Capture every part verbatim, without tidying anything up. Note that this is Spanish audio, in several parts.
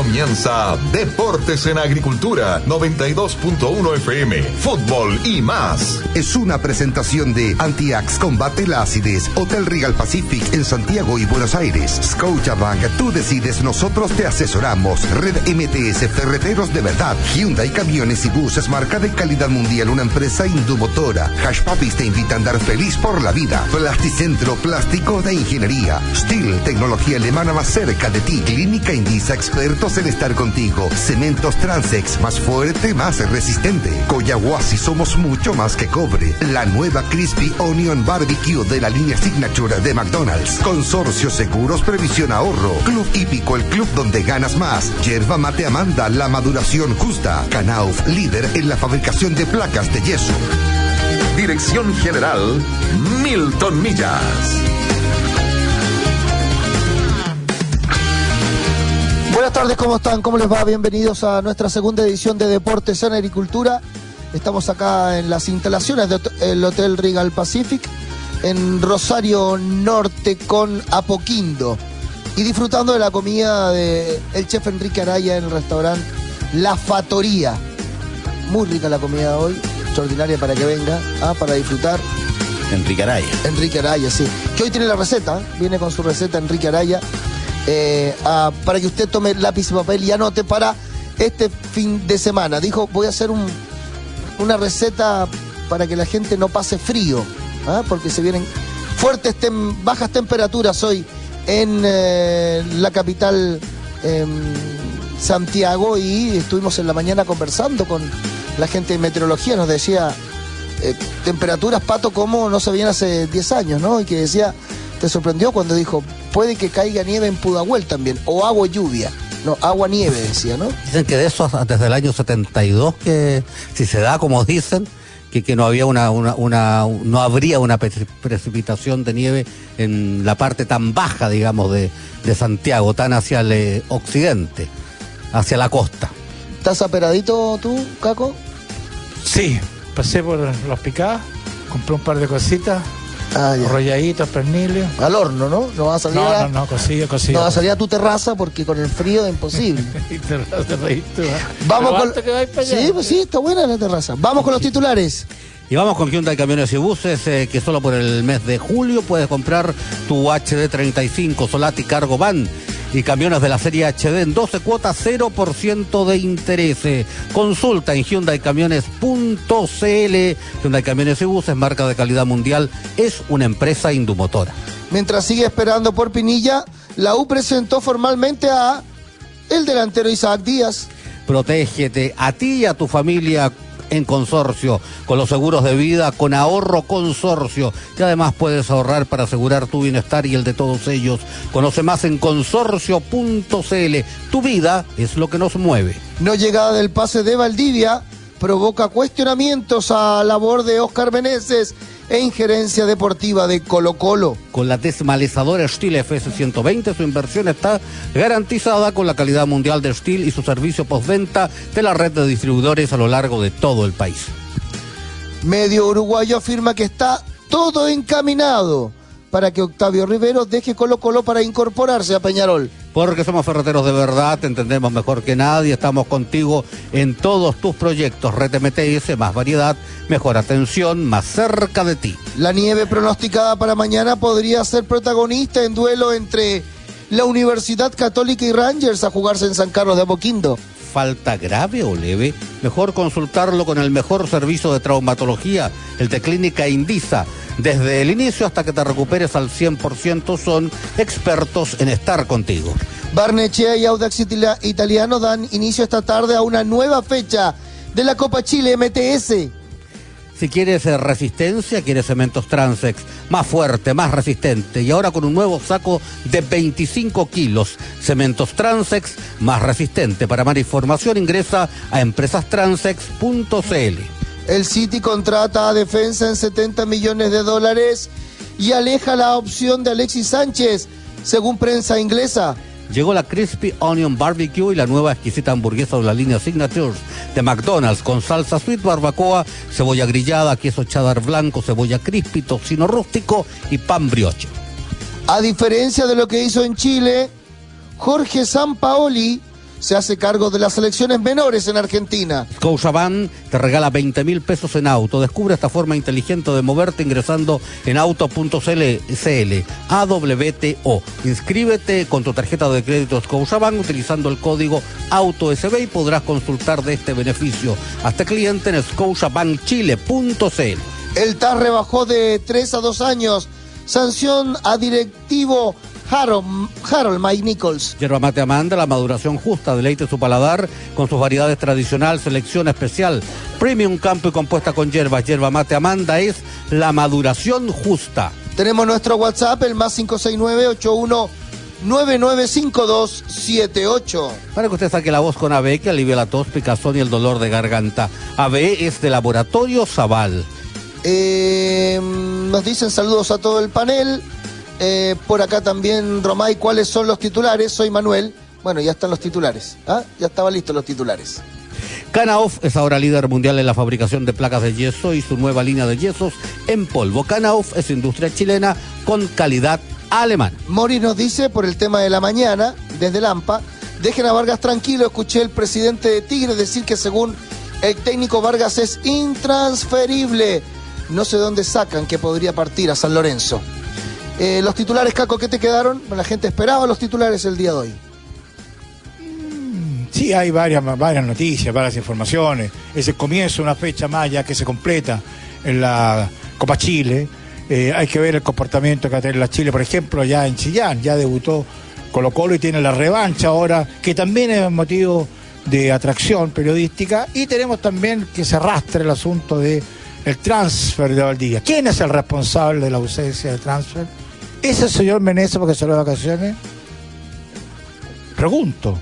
comienza Deportes en Agricultura noventa y dos punto uno F M, fútbol y más. Es una presentación de Antiax Combate la Acidez, Hotel Regal Pacific en Santiago y Buenos Aires. Scotiabank, tú decides, nosotros te asesoramos. Red M T S, Ferreteros de Verdad. Hyundai Camiones y Buses, marca de calidad mundial, una empresa indumotora. Hash Puppies te invita a andar feliz por la vida. Plasticentro, plástico de ingeniería. Steel, tecnología alemana más cerca de ti. Clínica Indisa, expertos en estar contigo. Cementos Transex, más fuerte, más resistente. Coyahuasi, somos mucho más que cobre. La nueva Crispy Onion Barbecue de la línea Signature de McDonald's. Consorcio Seguros, Previsión Ahorro. Club Hípico, el club donde ganas más. Yerba Mate Amanda, la maduración justa. Knauf, líder en la fabricación de placas de yeso. Dirección General Milton Millas. Buenas tardes, ¿cómo están? ¿Cómo les va? Bienvenidos a nuestra segunda edición de Deportes en Agricultura. Estamos acá en las instalaciones del Hotel Regal Pacific, en Rosario Norte con Apoquindo. Y disfrutando de la comida del chef Enrique Araya en el restaurante La Fatoría. Muy rica la comida hoy, extraordinaria para que venga, ¿ah? Para disfrutar. Enrique Araya. Enrique Araya, sí. Que hoy tiene la receta, ¿eh? Viene con su receta Enrique Araya. Eh, ah, para que usted tome lápiz y papel y anote para este fin de semana. Dijo, voy a hacer un, una receta para que la gente no pase frío, ¿ah? Porque se vienen fuertes, tem, bajas temperaturas hoy en eh, la capital eh, Santiago, y estuvimos en la mañana conversando con la gente de meteorología. Nos decía eh, temperaturas, Pato, como no se veían hace diez años, ¿no? Y que decía, te sorprendió cuando dijo, puede que caiga nieve en Pudahuel también, o agua lluvia. No, agua nieve, decía, ¿no? Dicen que de eso desde el año setenta y dos, que si se da como dicen, que, que no había una, una, una no habría una precipitación de nieve en la parte tan baja, digamos, de, de Santiago, tan hacia el eh, occidente, hacia la costa. ¿Estás aperadito tú, Caco? Sí, pasé por los picados, compré un par de cositas. Ah, Rolladitos, pernilio. Al horno, ¿no? No va a salir no, a... no, no, cocido, cocido. No va a salir a tu terraza porque con el frío es imposible. Terraza, reíste, ¿eh? Vamos con... que vais para allá. Sí, pues sí, está buena la terraza. Vamos con los titulares. Y vamos con Hyundai Camiones y Buses, eh, que solo por el mes de julio puedes comprar tu H D treinta y cinco Solati Cargo Van y camiones de la serie H D en doce cuotas, cero por ciento de interés. Consulta en hyundai camiones punto c l. Hyundai Camiones y Buses, marca de calidad mundial, es una empresa indumotora. Mientras sigue esperando por Pinilla, la U presentó formalmente a el delantero Isaac Díaz. Protégete a ti y a tu familia en Consorcio, con los seguros de vida, con Ahorro Consorcio, y además puedes ahorrar para asegurar tu bienestar y el de todos ellos. Conoce más en consorcio punto c l. Tu vida es lo que nos mueve. No llegada del pase de Valdivia provoca cuestionamientos a labor de Óscar Meneses e injerencia deportiva de Colo Colo. Con la desmalezadora Steel F S ciento veinte, su inversión está garantizada con la calidad mundial de Steel y su servicio postventa de la red de distribuidores a lo largo de todo el país. Medio uruguayo afirma que está todo encaminado para que Octavio Rivero deje Colo Colo para incorporarse a Peñarol. Porque somos ferreteros de verdad, te entendemos mejor que nadie, estamos contigo en todos tus proyectos. Red M T S, más variedad, mejor atención, más cerca de ti. La nieve pronosticada para mañana podría ser protagonista en duelo entre la Universidad Católica y Rangers a jugarse en San Carlos de Apoquindo. ¿Falta grave o leve? Mejor consultarlo con el mejor servicio de traumatología, el de Clínica Indisa. Desde el inicio hasta que te recuperes al cien por ciento, son expertos en estar contigo. Barnechea y Audax Italiano dan inicio esta tarde a una nueva fecha de la Copa Chile M T S. Si quieres resistencia, quieres Cementos Transex, más fuerte, más resistente, y ahora con un nuevo saco de veinticinco kilos. Cementos Transex, más resistente. Para más información ingresa a empresas transex punto c l. El City contrata a Defensa en setenta millones de dólares y aleja la opción de Alexis Sánchez, según prensa inglesa. Llegó la Crispy Onion Barbecue y la nueva exquisita hamburguesa de la línea Signatures de McDonald's, con salsa sweet, barbacoa, cebolla grillada, queso cheddar blanco, cebolla crispy, tocino rústico y pan brioche. A diferencia de lo que hizo en Chile, Jorge Sampaoli se hace cargo de las selecciones menores en Argentina. Scotiabank te regala veinte mil pesos en auto. Descubre esta forma inteligente de moverte ingresando en auto punto c l, A W T O. Inscríbete con tu tarjeta de crédito Scotiabank utilizando el código AUTOSB y podrás consultar de este beneficio. Hasta cliente en scotiabank chile punto c l. El T A S rebajó de tres a dos años. Sanción a directivo Harold, Harold Mike Nichols. Yerba mate Amanda, la maduración justa, deleite su paladar con sus variedades tradicional, selección especial, premium campo y compuesta con hierbas. Yerba mate Amanda es la maduración justa. Tenemos nuestro WhatsApp, el más cinco seis nueve, ocho uno nueve nueve cinco dos siete ocho. Para que usted saque la voz con A B, que alivia la tos, picazón y el dolor de garganta. A B es de Laboratorio Zaval. Eh, nos dicen saludos a todo el panel. Eh, por acá también, Romay, ¿cuáles son los titulares? Soy Manuel. Bueno, ya están los titulares. ¿Ah? Ya estaban listos los titulares. Canaoff es ahora líder mundial en la fabricación de placas de yeso y su nueva línea de yesos en polvo. Canaoff es industria chilena con calidad alemana. Mori nos dice, por el tema de la mañana, desde Lampa, dejen a Vargas tranquilo. Escuché el presidente de Tigre decir que según el técnico Vargas es intransferible. No sé dónde sacan que podría partir a San Lorenzo. Eh, los titulares, Caco, ¿qué te quedaron? La gente esperaba los titulares el día de hoy. Sí, hay varias, varias noticias, varias informaciones. Es el comienzo de una fecha más ya que se completa en la Copa Chile. Eh, hay que ver el comportamiento que va a tener la Chile, por ejemplo, ya en Chillán. Ya debutó Colo-Colo y tiene la revancha ahora, que también es motivo de atracción periodística. Y tenemos también que se arrastre el asunto de el transfer de Valdivia. ¿Quién es el responsable de la ausencia del transfer? ¿Es el señor Meneses porque salió de vacaciones? Pregunto.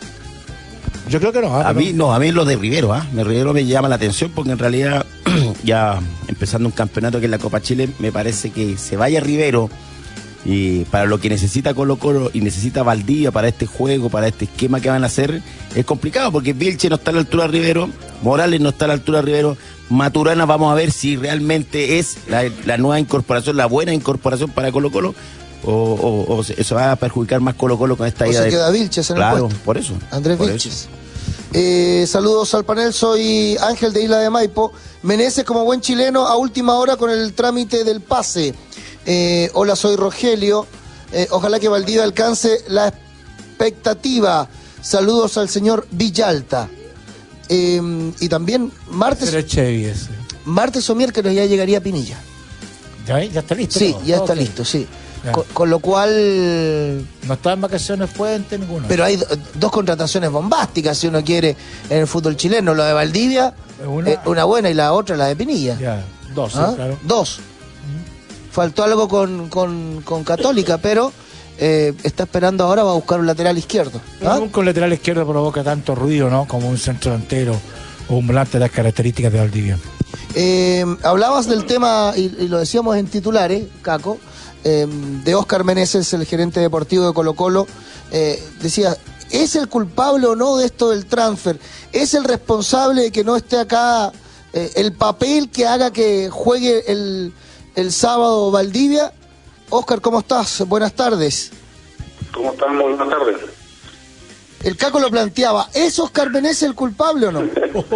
Yo creo que no. ¿eh? A mí no, a mí lo de Rivero, ¿ah? ¿eh? Rivero me llama la atención porque en realidad ya empezando un campeonato que es la Copa Chile, me parece que se vaya Rivero y para lo que necesita Colo-Colo y necesita Valdivia para este juego, para este esquema que van a hacer, es complicado porque Vilche no está a la altura de Rivero, Morales no está a la altura de Rivero, Maturana vamos a ver si realmente es la, la nueva incorporación, la buena incorporación para Colo-Colo o, o, o se, eso va a perjudicar más Colo-Colo con esta o idea se de... queda Vilches en claro, el puesto. por eso. Andrés por Vilches. eso. Eh, saludos al panel, soy Ángel de Isla de Maipo. Meneses como buen chileno a última hora con el trámite del pase. Eh, hola, soy Rogelio. Eh, ojalá que Valdivia alcance la expectativa. Saludos al señor Villalta. Eh, y también martes, Pero Chevy ese. martes o miércoles ya llegaría Pinilla. ¿Ya, ya está listo? Sí, todo? ya está Ok. listo, sí. Ya. Con, con lo cual... No está en vacaciones Fuente ninguno. Pero hay do- dos contrataciones bombásticas, si uno quiere, en el fútbol chileno. La de Valdivia, Una- eh, una buena, y la otra, la de Pinilla. Ya, dos, sí, ¿Ah? claro. Dos. Faltó algo con, con, con Católica, pero eh, está esperando ahora, va a buscar un lateral izquierdo. ¿Ah? Nunca un lateral izquierdo provoca tanto ruido, ¿no? Como un centro delantero o un volante de las características de Valdivia. Eh, hablabas del tema, y, y lo decíamos en titulares, Caco, eh, de Óscar Meneses, el gerente deportivo de Colo-Colo. Eh, decía, ¿es el culpable o no de esto del transfer? ¿Es el responsable de que no esté acá eh, el papel que haga que juegue el, el sábado Valdivia? Óscar, ¿cómo estás? Buenas tardes. ¿Cómo están? Muy buenas tardes. El Caco lo planteaba, ¿es Óscar Meneses el culpable o no?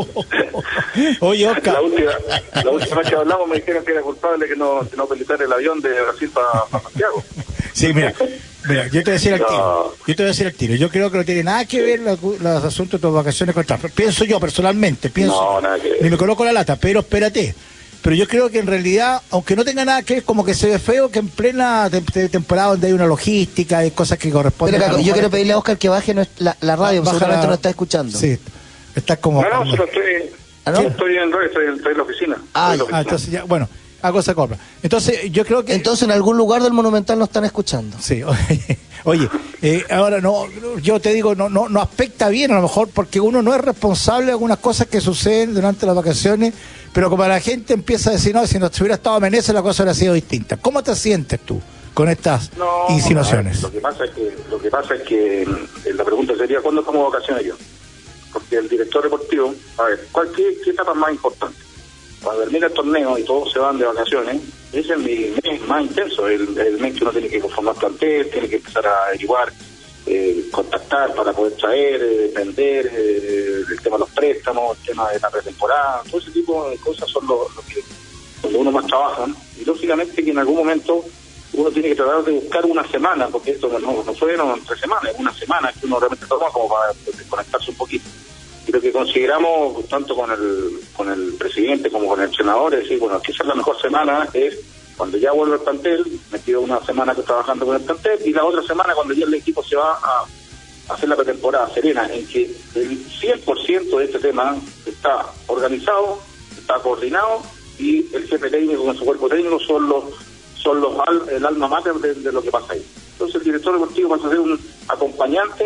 Oye, Oscar. La última, la última vez que hablamos me dijeron que era culpable que no, que no pelotara el avión de Brasil para Santiago. Sí, mira, mira, yo te voy a decir al No. tiro. Yo te voy a decir al tiro. Yo creo que no tiene nada que ver los, los asuntos de tus vacaciones con el transfer. Pienso yo personalmente, pienso. No, nada que ver. Ni me coloco la lata, pero espérate. Pero yo creo que en realidad, aunque no tenga nada que ver, como que se ve feo que en plena te- te- temporada donde hay una logística, hay cosas que corresponden. Pero, a Caco, lo yo mejor- quiero pedirle a Óscar que baje nuestra- la, la radio, Baja seguramente la- no está escuchando. Sí, estás como... No, no, como- solo estoy, ¿Ah, no? estoy en estoy, en- estoy en la oficina. Ah, Estoy en la Ah, oficina. entonces ya, bueno, hago esa compra. Entonces, yo creo que... Entonces en algún lugar del Monumental no están escuchando. Sí, oye, oye eh, ahora no, yo te digo, no, no, no afecta bien a lo mejor porque uno no es responsable de algunas cosas que suceden durante las vacaciones, pero como la gente empieza a decir, no, si no hubiera estado Meneses la cosa hubiera sido distinta. ¿Cómo te sientes tú con estas No, insinuaciones? no, lo que pasa es que lo que pasa es que eh, la pregunta sería ¿cuándo estamos de vacaciones yo? Porque el director deportivo, a ver, ¿cuál, qué, qué etapa es más importante? Cuando termina el torneo y todos se van de vacaciones, ese es mi mes más intenso, el, el mes que uno tiene que conformar plantel, tiene que empezar a averiguar eh, contactar para poder traer, eh, vender, eh, el tema de los préstamos, el tema de la pretemporada, todo ese tipo de cosas son lo, lo que donde uno más trabaja, ¿no? Y lógicamente que en algún momento uno tiene que tratar de buscar una semana, porque esto no, no fueron tres semanas, es una semana que uno realmente toma como para desconectarse un poquito. Y lo que consideramos, tanto con el con el presidente como con el senador, es decir, bueno, quizás la mejor semana es cuando ya vuelve el plantel, me quedo una semana que trabajando con el plantel, y la otra semana cuando ya el equipo se va a, a hacer la pretemporada serena, en que el cien por ciento de este tema está organizado, está coordinado, y el jefe técnico con su cuerpo técnico son los son los al, el alma mater de, de lo que pasa ahí. Entonces el director deportivo pasa a ser un acompañante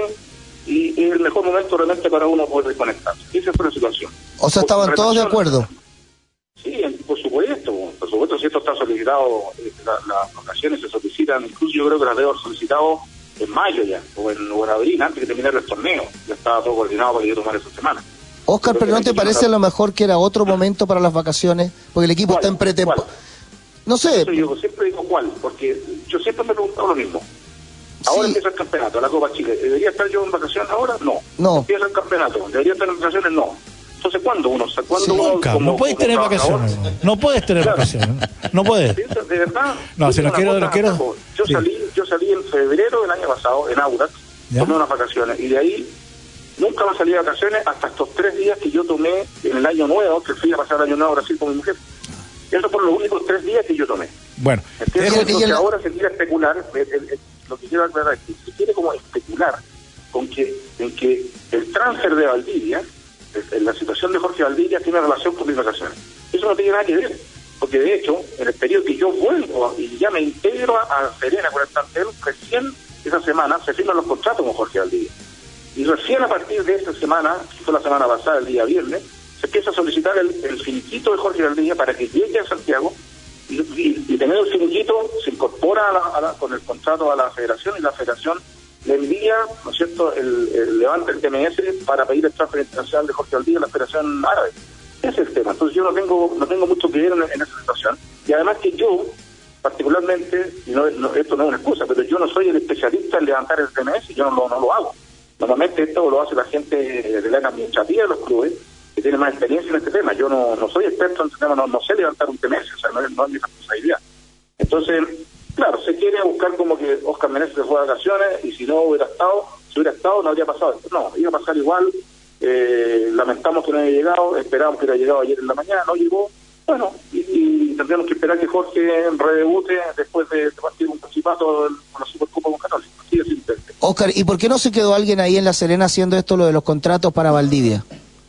y es el mejor momento realmente para uno poder desconectarse. Esa fue la situación. O sea, ¿estaban por, todos de acuerdo? Sí, por supuesto. Por supuesto, si esto está solicitado, la, las vacaciones se solicitan, incluso yo creo que las debo haber solicitado en mayo ya, o en, o en abril, antes de terminar el torneo. Ya estaba todo coordinado para que yo tomara esa semana. Oscar, pero ¿no te parece a lo mejor que era otro momento para las vacaciones? Porque el equipo está en pretemporada. No sé. Eso yo siempre digo cuál, porque yo siempre me he preguntado lo mismo. Ahora sí. Empieza el campeonato, la Copa Chile. ¿Debería estar yo en vacaciones ahora? No. No. Empieza el campeonato. ¿Debería estar en vacaciones? No. Entonces, ¿cuándo uno? ¿Cuándo Sí, uno Nunca, como, no puedes como tener trabajador? vacaciones. No puedes tener Claro. vacaciones. No puedes. ¿De verdad? No, si Yo lo una quiero, cosa, lo quiero. Paco, Yo Sí. salí, yo salí en febrero del año pasado, en Audax, ¿Ya? tomé unas vacaciones, y de ahí nunca más salí de vacaciones hasta estos tres días que yo tomé en el año nuevo, que fui a pasar el año nuevo a Brasil con mi mujer. Esos fueron los únicos tres días que yo tomé. Bueno, ¿Entiendes? Eso- Entonces y el- ahora se quiere especular, el- el- el- lo que quiero aclarar es que se quiere como especular con que en que el transfer de Valdivia, en la situación de Jorge Valdivia, tiene relación con mis vacaciones. Eso no tiene nada que ver, porque de hecho, en el periodo que yo vuelvo y ya me integro a, a Serena con el plantel, recién esa semana se firman los contratos con Jorge Valdivia. Y recién a partir de esta semana, que fue la semana pasada, el día viernes, se empieza a solicitar el, el finiquito de Jorge Valdivia para que llegue a Santiago y, y, y tener el finiquito, se incorpora a la, a la, con el contrato a la federación, y la federación le envía, ¿no es cierto?, el, el levanta el T M S para pedir el transfer internacional de Jorge Valdivia a la Federación Árabe. Ese es el tema. Entonces yo no tengo no tengo mucho que ver en, en esa situación. Y además que yo, particularmente, y no, no, esto no es una excusa, pero yo no soy el especialista en levantar el T M S, y yo no lo, no lo hago. Normalmente esto lo hace la gente de la administrativa de los clubes, que tiene más experiencia en este tema. Yo no, no soy experto en este tema, no, no sé levantar un T M S, o sea, no es, no es mi responsabilidad. Entonces, claro, se quiere buscar como que Oscar Meneses se fue de vacaciones, y si no hubiera estado, si hubiera estado no habría pasado esto. No, iba a pasar igual. Eh, lamentamos que no haya llegado, esperamos que hubiera llegado ayer en la mañana, no llegó. Bueno, y, y tendríamos que esperar que Jorge redebute después de, de partir un participato con la Supercopa con Católica. Así de simple. Oscar, ¿y por qué no se quedó alguien ahí en La Serena haciendo esto, lo de los contratos para Valdivia?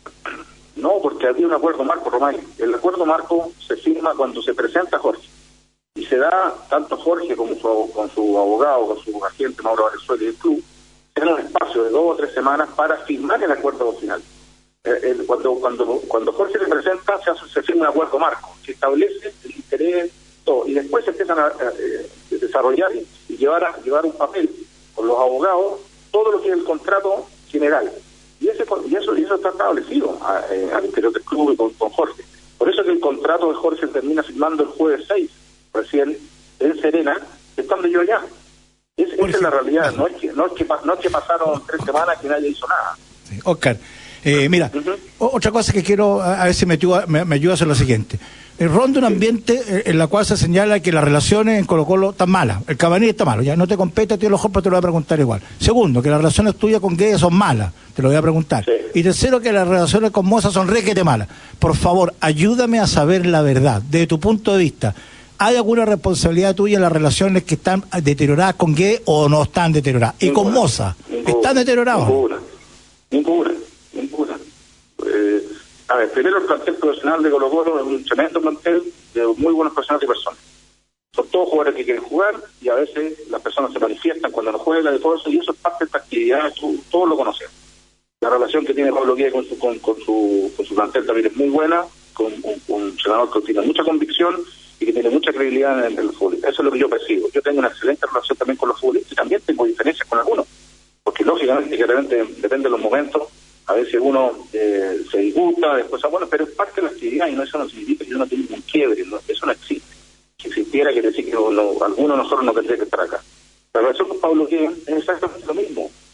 No, porque había un acuerdo marco, Romay. El acuerdo marco se firma cuando se presenta Jorge. Y se da, tanto Jorge como su, con su abogado, con su agente Mauro Valenzuela y el club, tienen un espacio de dos o tres semanas para firmar el acuerdo final. Eh, el, cuando cuando cuando Jorge se presenta, se, hace, se firma un acuerdo marco, que establece el interés, todo. Y después se empiezan a, a, a desarrollar y, y llevar, a, llevar un papel con los abogados, todo lo que es el contrato general. Y, ese, y, eso, y eso está establecido a, eh, al interior del club y con, con Jorge. Por eso es que el contrato de Jorge termina firmando el jueves seis, recién en Serena, estando yo allá. Es, esa es la realidad, no es, que, no, es que, no es que pasaron tres semanas que nadie hizo nada. Sí. Oscar, eh, mira, Uh-huh. o- otra cosa que quiero, a, a ver si me ayuda, me, me ayuda a hacer lo siguiente. Eh, ronda un ambiente eh, en la cual se señala que las relaciones en Colo Colo están malas. El Cabanillas está malo, ya no te compete, tío, lo mejor, pero te lo voy a preguntar igual. Segundo, que las relaciones tuyas con Guedes son malas, te lo voy a preguntar. Sí. Y tercero, que las relaciones con Moza son requete malas. Por favor, ayúdame a saber la verdad, desde tu punto de vista. ¿Hay alguna responsabilidad tuya en las relaciones que están deterioradas con Guedes o no están deterioradas? Y con Ninguna, Moza, ninguna, ¿están deterioradas? Ninguna, ninguna, ninguna. Eh, a ver, primero el plantel profesional de Colo Colo es un tremendo plantel de muy buenos profesionales y personas. Son todos jugadores que quieren jugar, y a veces las personas se manifiestan cuando no juegan y todo eso, y eso es parte de esta actividad, tú, todos lo conocen. La relación que tiene Pablo Guedes con su, con, con su, con su plantel también es muy buena, con, con, con un senador que tiene mucha convicción y que tiene mucha credibilidad en el, en el fútbol. Eso es lo que yo percibo. Yo tengo una excelente relación también con los futbolistas, y también tengo diferencias con algunos, porque lógicamente que realmente depende de los momentos, a veces uno eh, se disgusta, después, ah, bueno, pero es parte de la actividad, y no, eso no significa que uno tenga un quiebre, no, eso no existe. Si existiera, quiere decir que no, alguno de nosotros no tendría que estar acá. La relación con Pablo Guedes es exactamente lo mismo.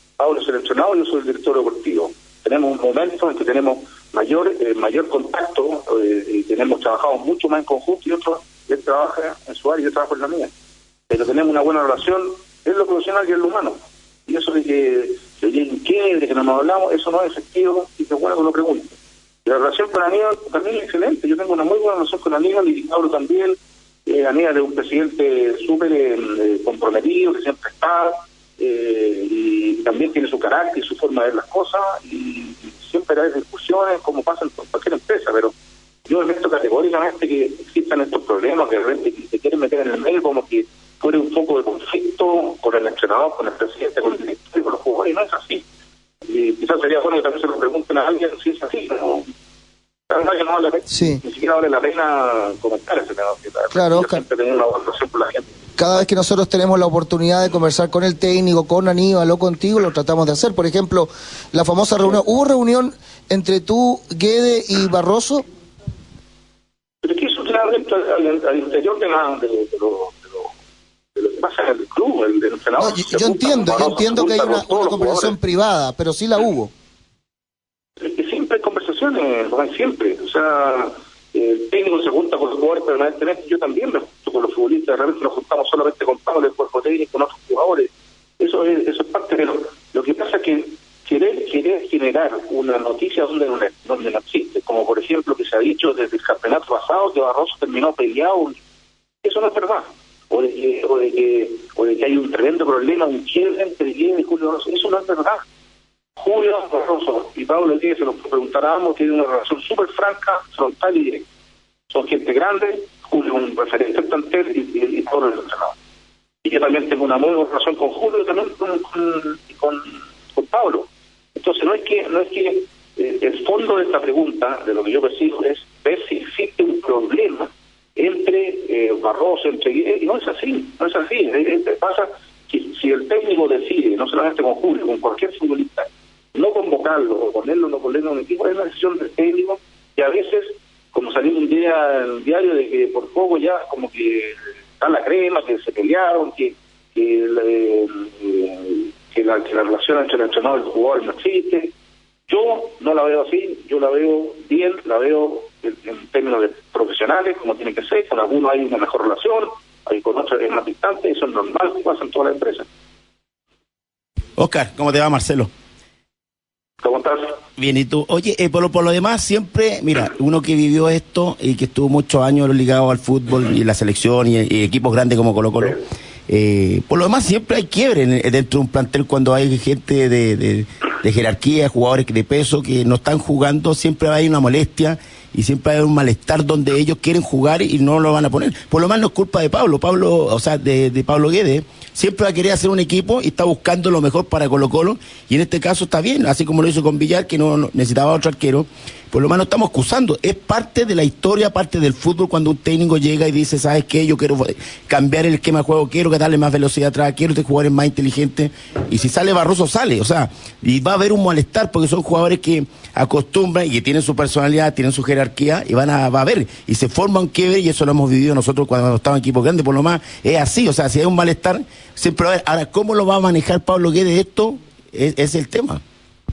entrenador, yo soy el director deportivo. Tenemos un momento en que tenemos mayor eh, mayor contacto eh, y tenemos trabajado mucho más en conjunto, y otro, él trabaja en su área y yo trabajo en la mía. Pero tenemos una buena relación en lo profesional y en lo humano. Y eso de que se lleguen quiebre, que no nos hablamos, eso no es efectivo, y que bueno que lo pregunto. La relación con Aníbal también es excelente. Yo tengo una muy buena relación con Aníbal y Pablo también. Eh, Aníbal es un presidente súper eh, comprometido, que siempre está, eh, y también tiene su carácter y su forma de ver las cosas, y, y siempre hay discusiones, como pasa en cualquier empresa, pero yo he visto categóricamente que existan estos problemas, que de repente se quieren meter en el medio como que fuera un foco de conflicto con el entrenador, con el presidente, con el director y con los jugadores, y no es así. Y quizás sería bueno que también se lo pregunten a alguien si es así, ¿no? La verdad que no vale la pena, sí. Ni siquiera vale la pena comentar ese tema. Claro, Oscar. Tener una valoración por la gente. Cada vez que nosotros tenemos la oportunidad de conversar con el técnico, con Aníbal o contigo, lo tratamos de hacer. Por ejemplo, la famosa reunión. ¿Hubo reunión entre tú, Guede y Barroso? Pero es que eso queda dentro al, al interior de, la, de, de, lo, de, lo, de lo que pasa en el club, el, el entrenador. No, yo, yo entiendo, yo entiendo que hay una, una conversación privada, pero sí la hubo. Es que siempre hay conversaciones, siempre. O sea, el técnico se junta con los jugadores permanentemente. Yo también me junto con los futbolistas. De repente nos juntamos solamente con Pablo, el cuerpo técnico, con otros jugadores. Eso es, eso es parte, pero lo que pasa es que querer, querer generar una noticia donde no, donde no existe, como por ejemplo que se ha dicho desde el campeonato pasado que Barroso terminó peleado, eso no es verdad. O de que, o de que, o de que hay un tremendo problema, un quiebre entre Guede y Julio Barroso. Eso no es verdad. Julio Barroso y Pablo Guede, se lo preguntábamos, tienen una relación súper franca, frontal y directa. Son gente grande, Julio es un referente del plantel y, y, y Pablo es el entrenador. Y yo también tengo una muy buena relación con Julio y también con, con, con, con Pablo. Entonces no es que, no es que eh, el fondo de esta pregunta, de lo que yo percibo, es ver si existe un problema entre eh, Barroso, entre Guede, y no es así, no es así. Eh, eh, pasa que si el técnico decide, no solamente con Julio, con cualquier futbolista, no convocarlo o ponerlo o no ponerlo en un equipo, es una decisión del técnico, y a veces, como salió un día en el diario de que por poco ya como que está la crema, que se pelearon, que que, eh, que, la, que la relación entre el entrenador y el jugador no existe. Yo no la veo así, yo la veo bien, la veo en, en términos de profesionales, como tiene que ser. Con algunos hay una mejor relación, hay con otros es más distante, eso es normal, pasa en todas las empresas. Oscar, ¿cómo te va, Marcelo? ¿Cómo estás? Bien, ¿y tú? Oye, eh, por, lo, por lo demás, siempre, mira, uno que vivió esto y que estuvo muchos años ligado al fútbol y la selección y, y equipos grandes como Colo Colo, eh, por lo demás siempre hay quiebre en, dentro de un plantel cuando hay gente de, de, de jerarquía, jugadores de peso que no están jugando, siempre hay una molestia y siempre hay un malestar donde ellos quieren jugar y no lo van a poner. Por lo más no es culpa de Pablo, Pablo, o sea, de, de Pablo Guede, siempre va a querer hacer un equipo y está buscando lo mejor para Colo Colo, y en este caso está bien, así como lo hizo con Villar, que no, no necesitaba otro arquero. Por lo menos estamos excusando, es parte de la historia, parte del fútbol, cuando un técnico llega y dice, ¿sabes qué? Yo quiero cambiar el esquema de juego, quiero que darle más velocidad atrás, quiero que jugadores más inteligentes, y si sale Barroso, sale, o sea, y va a haber un malestar, porque son jugadores que acostumbran y que tienen su personalidad, tienen su jerarquía, y van a, va a haber, y se forma un quiebre, y eso lo hemos vivido nosotros cuando estábamos en equipos grandes, por lo más, es así, o sea, si hay un malestar, siempre va a haber. Ahora, ¿cómo lo va a manejar Pablo Guede esto? Es, es el tema.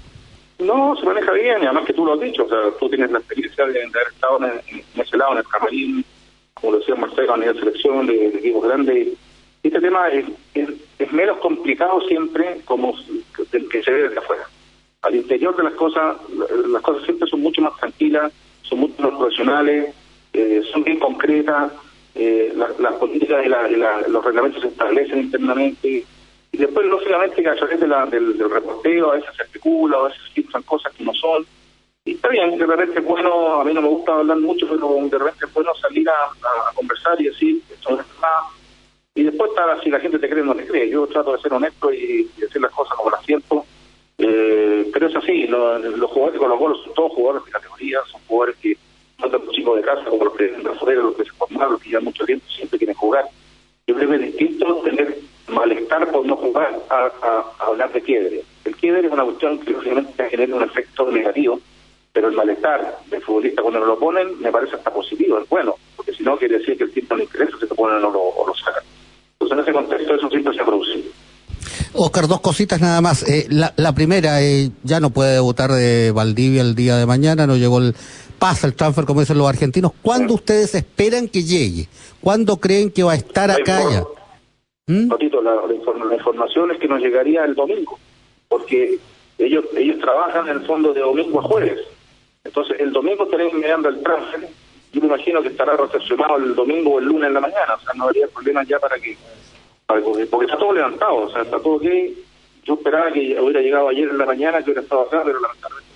No, se maneja bien, y además que tú lo has dicho, o sea, tú tienes la experiencia de, de haber estado en, en ese lado, en el camarín, como lo decía Marcelo, a nivel de selección, de, de equipos grandes. Este tema es, es, es menos complicado siempre como del que se ve desde afuera. Al interior de las cosas, las cosas siempre son mucho más tranquilas, son mucho más profesionales, eh, son bien concretas, eh, las la políticas y, la, y la, los reglamentos se establecen internamente. Y después, lógicamente, que a través de la, del, del reporteo a veces se especula, a veces se filtran cosas que no son. Y está bien, de repente es bueno, a mí no me gusta hablar mucho, pero de repente es bueno salir a, a, a conversar y decir, esto no es verdad. Y después, está, si la gente te cree o no te cree. Yo trato de ser honesto y, y decir las cosas como las siento. Eh, pero es así, lo, los jugadores de Colo Colo son todos jugadores de categoría, son jugadores que no tanto chicos de casa como los que de afuera, los que se formaron, los que llevan mucho tiempo, siempre quieren jugar. Yo creo que es distinto tener malestar por no jugar a, a, a hablar de quiebre. El quiebre es una cuestión que lógicamente genera un efecto negativo, pero el malestar del futbolista cuando no lo ponen me parece hasta positivo, es bueno, porque si no quiere decir que el tiempo no interesa, se te ponen o lo, o lo sacan. Entonces en ese contexto eso siempre se ha producido. Oscar, dos cositas nada más. Eh, la, la primera, eh, ya no puede debutar de Valdivia el día de mañana, no llegó el pasa el transfer, como dicen los argentinos. ¿Cuándo ustedes esperan que llegue? ¿Cuándo creen que va a estar acá ya? ¿Mm? Patito, la, la, inform la información es que nos llegaría el domingo, porque ellos ellos trabajan en el fondo de domingo a jueves. Entonces, el domingo estaremos mirando el transfer. Yo me imagino que estará recepcionado el domingo o el lunes en la mañana. O sea, no habría problema ya para que... Para que porque está todo levantado, o sea, está todo ok. Yo esperaba que hubiera llegado ayer en la mañana, que hubiera estado acá, pero lamentablemente...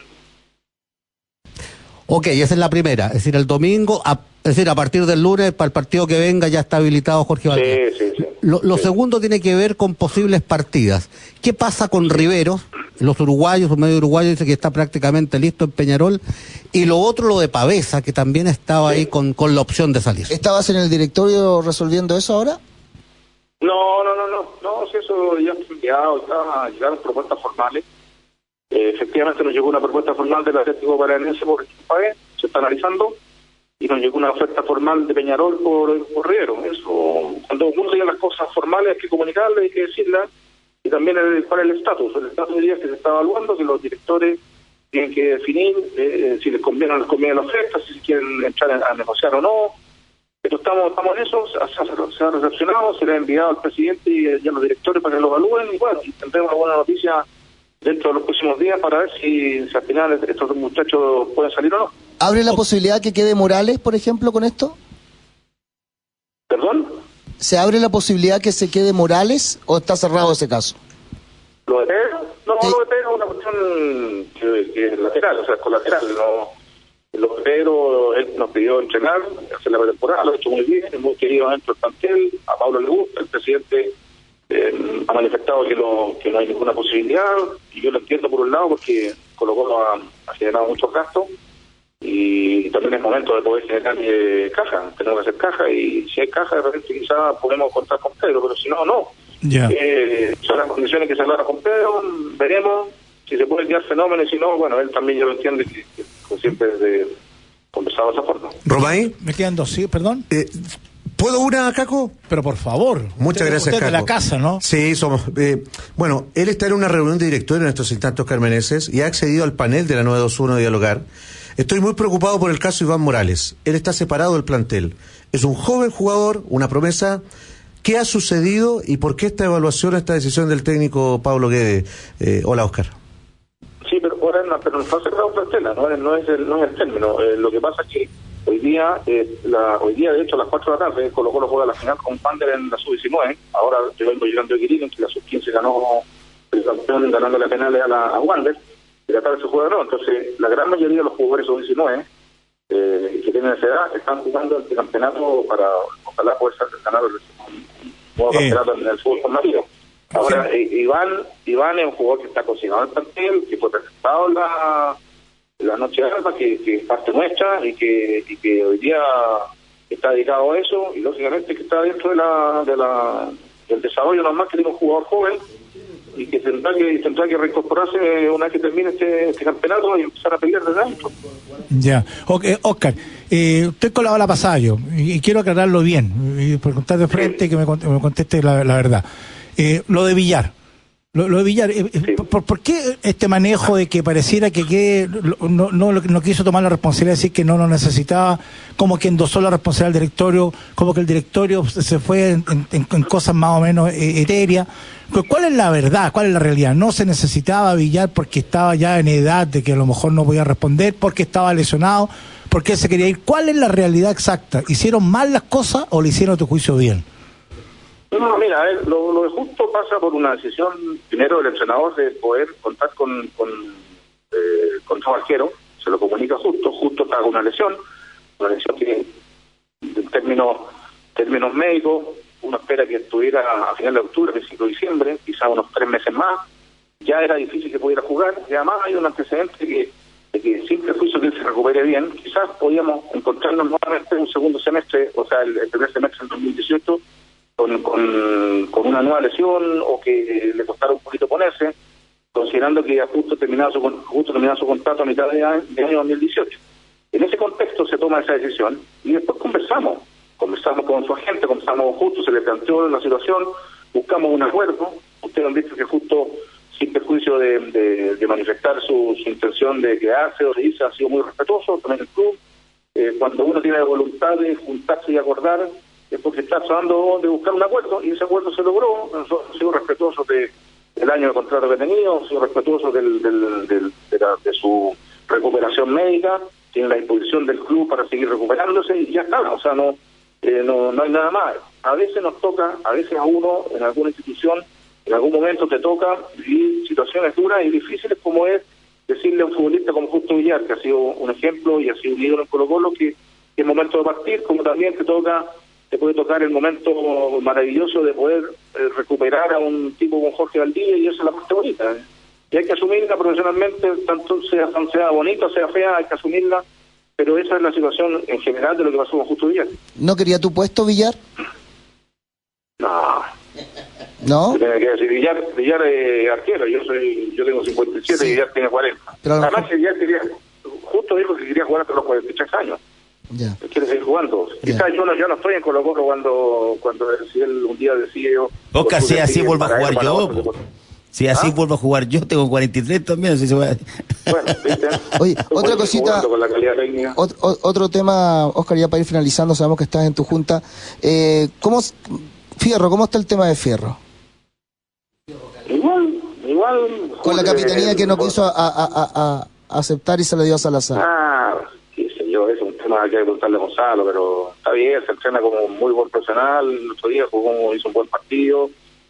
Ok, esa es la primera. Es decir, el domingo, a, es decir, a partir del lunes, para el partido que venga, ya está habilitado Jorge Valdivia. Sí, sí, sí. Lo, lo sí. segundo tiene que ver con posibles partidas. ¿Qué pasa con Riveros? Los uruguayos, un medio uruguayo dice que está prácticamente listo en Peñarol. Y lo otro, lo de Pavesa, que también estaba sí. ahí con, con la opción de salir. ¿Estabas en el directorio resolviendo eso ahora? No, no, no, no. No, si eso ya está enviado, está, llegaron propuestas formales. Eh, efectivamente nos llegó una propuesta formal del Atlético Paranaense por Pavés, se está analizando, y nos llegó una oferta formal de Peñarol por, por Rivero. Eso, cuando uno llega las cosas formales hay que comunicarle, hay que decirlas, y también el, cuál es el estatus. El estatus diría que se está evaluando, que los directores tienen que definir eh, si les conviene o no les conviene la oferta, si quieren entrar a, a negociar o no. Pero estamos, estamos en eso, se, se ha recepcionado, se le ha enviado al presidente y, y a los directores para que lo evalúen, y bueno, tendremos una buena noticia dentro de los próximos días para ver si, si al final estos muchachos pueden salir o no. ¿Abre la posibilidad que quede Morales, por ejemplo, con esto? ¿Perdón? ¿Se abre la posibilidad que se quede Morales o está cerrado ese caso? ¿Lo de Pedro? No, sí. Lo de Pedro es una cuestión que, que es lateral, o sea, colateral. No, lo de Pedro, él nos pidió entrenar, hacer la pretemporada, lo ha hecho muy bien, es muy querido dentro del plantel, a Pablo le gusta, el presidente eh, ha manifestado que, lo, que no hay ninguna posibilidad, y yo lo entiendo por un lado porque Colo Colo ha, ha generado muchos gastos, y también es momento de poder generar eh, caja, tenemos que hacer caja, y si hay caja de repente quizás podemos contar con Pedro, pero si no, no. Yeah. Eh, son las condiciones que se hablaron con Pedro, veremos si se puede quedar fenómeno, y si no, bueno, él también ya lo entiende, que, que, que siempre he conversado de esa forma. Romay, me quedan dos, sí, perdón. Eh, ¿Puedo una, Caco? Pero por favor. Muchas usted, gracias, usted Caco. de la casa, ¿no? Sí, somos. Eh, bueno, él está en una reunión de directorio en estos instantes carmeneses y ha accedido al panel de la nueve dos uno de Dialogar. Estoy muy preocupado por el caso Iván Morales. Él está separado del plantel. Es un joven jugador, una promesa. ¿Qué ha sucedido y por qué esta evaluación, esta decisión del técnico Pablo Guede? Eh, hola, Oscar. Sí, pero ahora no, pero no está cerrado el plantel, no, no, es el, no es el término. Eh, lo que pasa es que hoy día, eh, la, hoy día de hecho a las cuatro de la tarde, Colo Colo juega la final con Pander en la sub diecinueve. Ahora yo vengo llegando a Quirino, que la sub quince ganó el campeón ganando las penales a, la, a Wander, y la tarde se juega no. Entonces, la gran mayoría de los jugadores sub diecinueve eh, que tienen esa edad están jugando el campeonato para ojalá poder ganar el nuevo eh. campeonato en el fútbol formativo. Ahora, sí. eh, Iván Iván es un jugador que está considerado en el plantel, que fue presentado en la, la noche de alba, que, que es parte nuestra y que, y que hoy día está dedicado a eso, y lógicamente que está dentro de la, de la del desarrollo normal que tiene un jugador joven, y que tendrá que tendrá que reincorporarse una vez que termine este, este campeonato y empezar a pelear desde adentro. Ya, okay, Oscar, eh, usted colaba la pasada yo, y, y quiero aclararlo bien, y por contar de frente, sí. que me, me conteste la, la verdad. Eh, lo de Villar, lo, lo de Villar, eh, sí. ¿por, ¿por qué este manejo de que pareciera que, que no, no, no quiso tomar la responsabilidad de decir que no lo necesitaba, como que endosó la responsabilidad del directorio, como que el directorio se fue en, en, en cosas más o menos eh, etéreas? ¿Cuál es la verdad? ¿Cuál es la realidad? ¿No se necesitaba Villar porque estaba ya en edad de que a lo mejor no podía responder, porque estaba lesionado, porque él se quería ir? ¿Cuál es la realidad exacta? ¿Hicieron mal las cosas o le hicieron a tu juicio bien? No, mira, eh, lo, lo de Justo pasa por una decisión, primero, del entrenador de poder contar con con, eh, con su arquero, se lo comunica Justo, Justo está con una lesión, una lesión que en términos, términos médicos, uno espera que estuviera a final de octubre, principio de diciembre, quizás unos tres meses más, ya era difícil que pudiera jugar, y además hay un antecedente que, de que sin prejuicio que él se recupere bien, quizás podíamos encontrarnos nuevamente un segundo semestre, o sea, el, el primer semestre del dos mil dieciocho, Con, con, con una nueva lesión o que le costara un poquito ponerse, considerando que ya justo terminaba su, justo terminaba su contrato a mitad de año, de año dos mil dieciocho. En ese contexto se toma esa decisión y después conversamos, conversamos con su agente, conversamos justo, se le planteó la situación, buscamos un acuerdo, ustedes han visto que justo sin perjuicio de, de, de manifestar su, su intención de quedarse o de irse, ha sido muy respetuoso también el club. Eh, cuando uno tiene la voluntad de juntarse y acordar, es porque está tratando de buscar un acuerdo, y ese acuerdo se logró. Nosotros hemos sido respetuosos de, del año de contrato que ha tenido, hemos sido respetuosos del, del, del, de, la, de su recuperación médica, tiene la disposición del club para seguir recuperándose, y ya está, o sea, no, eh, no, no hay nada más. A veces nos toca, a veces a uno, en alguna institución, en algún momento te toca vivir situaciones duras y difíciles, como es decirle a un futbolista como Justo Villar, que ha sido un ejemplo y ha sido un ídolo en Colo-Colo, que, que es momento de partir, como también te toca, te puede tocar el momento maravilloso de poder eh, recuperar a un tipo como Jorge Valdivia, y esa es la parte bonita. ¿eh? Y hay que asumirla profesionalmente, tanto sea, sea bonita, sea fea, hay que asumirla, pero esa es la situación en general de lo que pasó con Justo Villar. ¿No quería tu puesto, Villar? No. ¿No? Tiene que decir, Villar, Villar es arquero, yo soy, yo tengo cincuenta y siete, sí. Y Villar tiene cuarenta. Pero además mejor... Villar quería, justo dijo que quería jugar hasta los cuarenta y tres años. Ya. Quiere seguir jugando. Quizás yo no, yo no estoy en Colo-Colo cuando, cuando si él un día decide yo... Oscar, si así vuelvo a jugar yo... Otro, si así ¿Ah? vuelvo a jugar yo, tengo cuarenta y tres también, así se va. Bueno, ¿viste? Oye, otra cosita, otro, otro tema, Oscar, ya para ir finalizando, sabemos que estás en tu junta. Eh, ¿cómo, Fierro, ¿cómo está el tema de Fierro? Igual, igual... Con la capitanía que no quiso a, a, a, a aceptar y se le dio a Salazar. Ah, qué sé yo, es un tema que hay que preguntarle a Gonzalo, pero está bien, se entrena como muy buen profesional, el otro día jugó, hizo un buen partido.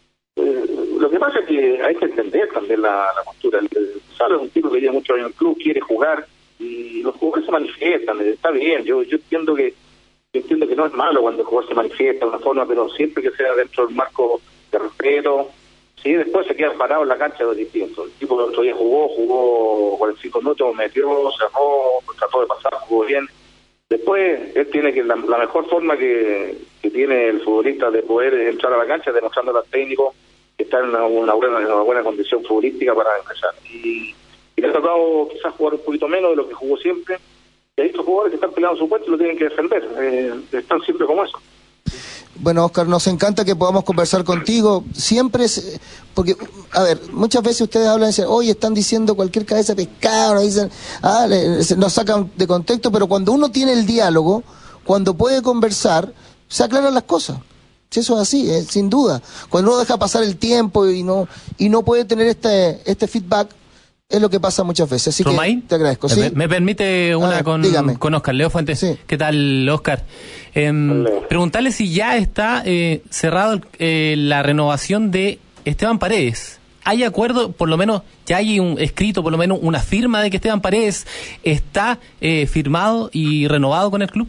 Eh, lo que pasa es que hay que entender también la, la postura. El Gonzalo es un tipo que lleva mucho años en el club, quiere jugar, y los jugadores se manifiestan, está bien, yo yo entiendo que yo entiendo que no es malo cuando el jugador se manifiesta de una forma, pero siempre que sea dentro del marco de respeto. Sí, después se quedan parados en la cancha de distintos. El tipo que el otro día jugó, jugó cuarenta y cinco minutos, metió, cerró, trató de pasar, jugó bien. Después, él tiene que, la, la mejor forma que, que tiene el futbolista de poder entrar a la cancha es demostrando al técnico que está en una, una, buena, en una buena condición futbolística para empezar. Y, y le ha tocado quizás jugar un poquito menos de lo que jugó siempre. Y hay estos jugadores que están peleando su puesto y lo tienen que defender. Eh, están siempre como eso. Bueno, Oscar, nos encanta que podamos conversar contigo. Siempre es... Porque, a ver, muchas veces ustedes hablan y dicen, oye, están diciendo cualquier cabeza de pescado, dicen, ah, nos sacan de contexto, pero cuando uno tiene el diálogo, cuando puede conversar, se aclaran las cosas. Si eso es así, eh, sin duda. Cuando uno deja pasar el tiempo y no y no puede tener este este feedback, es lo que pasa muchas veces. Así Romay, que te agradezco. ¿Sí? Me, me permite una ah, con, con Oscar. Leo Fuentes. Sí. ¿Qué tal, Oscar? Eh, preguntarle si ya está eh, cerrado eh, la renovación de Esteban Paredes. ¿Hay acuerdo, por lo menos, ya hay un escrito, por lo menos una firma de que Esteban Paredes está eh, firmado y renovado con el club?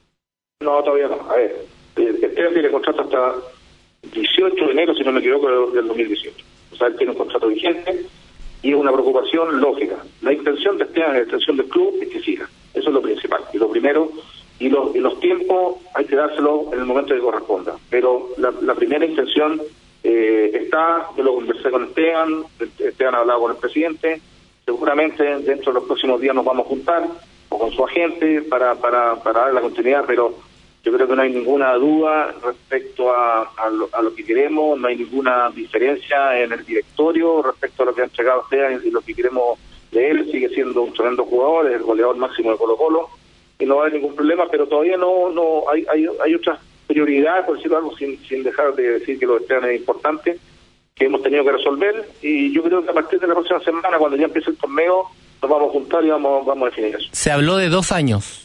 No, todavía no. A ver, Esteban tiene contrato hasta dieciocho de enero, si no me equivoco, del dos mil dieciocho. O sea, él tiene un contrato vigente. Y es una preocupación lógica. La intención de Esteban, la intención del club es que siga. Eso es lo principal. Y lo primero, y, lo, y los tiempos hay que dárselo en el momento que corresponda. Pero la, la primera intención eh, está, yo lo conversé con Esteban, Esteban ha hablado con el presidente, seguramente dentro de los próximos días nos vamos a juntar, o con su agente, para, para, para dar la continuidad, pero yo creo que no hay ninguna duda respecto a, a, lo, a lo que queremos, no hay ninguna diferencia en el directorio respecto a lo que ha entregado Esteban y lo que queremos de él. Sigue siendo un tremendo jugador, es el goleador máximo de Colo-Colo, y no hay ningún problema, pero todavía no no hay hay, hay otras prioridades, por decirlo algo, sin, sin dejar de decir que lo de Esteban es importante, que hemos tenido que resolver, y yo creo que a partir de la próxima semana, cuando ya empiece el torneo, nos vamos a juntar y vamos, vamos a definir eso. Se habló de dos años.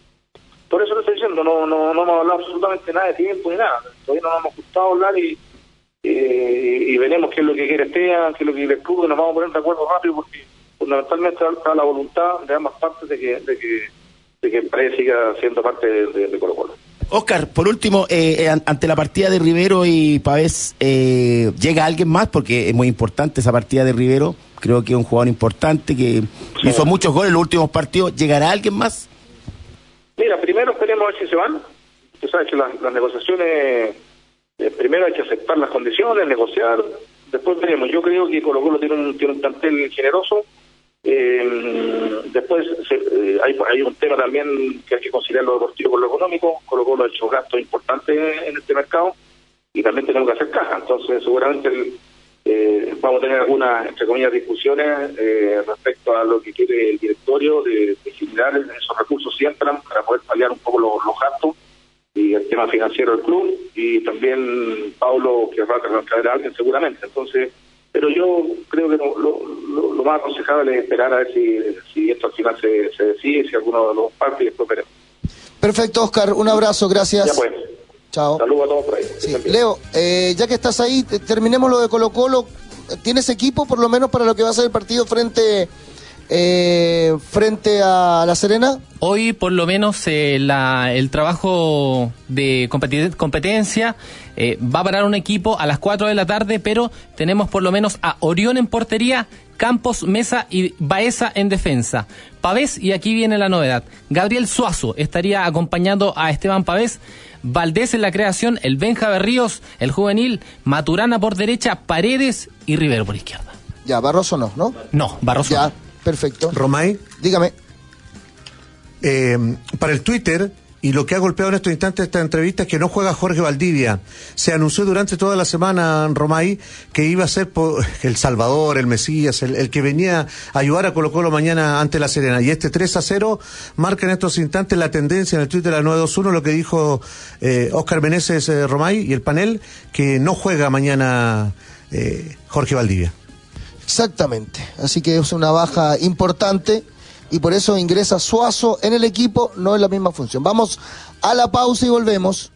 Por eso lo estoy diciendo, no no no hemos hablado absolutamente nada de tiempo ni nada. Todavía no nos hemos gustado hablar y, eh, y veremos qué es lo que quiere Esteban, qué es lo que quiere el club, y nos vamos a poner de acuerdo rápido, porque fundamentalmente está la voluntad de ambas partes de que de que, de que Paredes siga siendo parte de, de, de Colo-Colo. Oscar, por último, eh, ante la partida de Rivero y Pavés, eh, ¿llega alguien más? Porque es muy importante esa partida de Rivero. Creo que es un jugador importante que sí. hizo muchos goles en los últimos partidos. ¿Llegará alguien más? Mira, primero esperemos a ver si se van. Tú sabes que las, las negociaciones, eh, primero hay que aceptar las condiciones, negociar, después veremos. Yo creo que Colo-Colo tiene un, tiene un plantel generoso. Eh, después se, eh, hay, hay un tema también que hay que conciliar lo deportivo con lo económico. Colo-Colo ha hecho gastos importantes en este mercado y también tenemos que hacer caja. Entonces, seguramente el, eh, vamos a tener algunas, entre comillas, discusiones eh, respecto a lo que quiere el directorio de, de generar esos recursos siempre para poder paliar un poco los, los gastos y el tema financiero del club, y también Paulo querrá traer a alguien seguramente. Entonces, pero yo creo que lo, lo, lo más aconsejable es esperar a ver si, si esto al final se, se decide, si alguno de los partes, y después veremos. Perfecto, Oscar, un abrazo, gracias. Ya pues. Chao. Saludos a todos por ahí. Sí. Leo, eh, ya que estás ahí, terminemos lo de Colo Colo. ¿Tienes equipo por lo menos para lo que va a ser el partido frente eh, frente a La Serena? Hoy por lo menos eh, la, el trabajo de competi- competencia eh, va a parar un equipo a las cuatro de la tarde, pero tenemos por lo menos a Orión en portería, Campos, Mesa y Baeza en defensa. Pavés, y aquí viene la novedad, Gabriel Suazo estaría acompañando a Esteban Pavés, Valdés en la creación, el Benja Berríos, el juvenil, Maturana por derecha, Paredes y Rivero por izquierda. Ya, Barroso no, ¿no? No, Barroso ya, no. Perfecto. Romay. Dígame. Eh, para el Twitter, y lo que ha golpeado en estos instantes esta entrevista es que no juega Jorge Valdivia. Se anunció durante toda la semana, Romay, que iba a ser por el Salvador, el Mesías, el, el que venía a ayudar a Colo Colo mañana ante La Serena. Y este tres a cero marca en estos instantes la tendencia en el Twitter de la nueve dos uno, lo que dijo eh, Óscar Meneses, eh, Romay, y el panel, que no juega mañana eh, Jorge Valdivia. Exactamente. Así que es una baja importante. Y por eso ingresa Suazo en el equipo, no en la misma función. Vamos a la pausa y volvemos.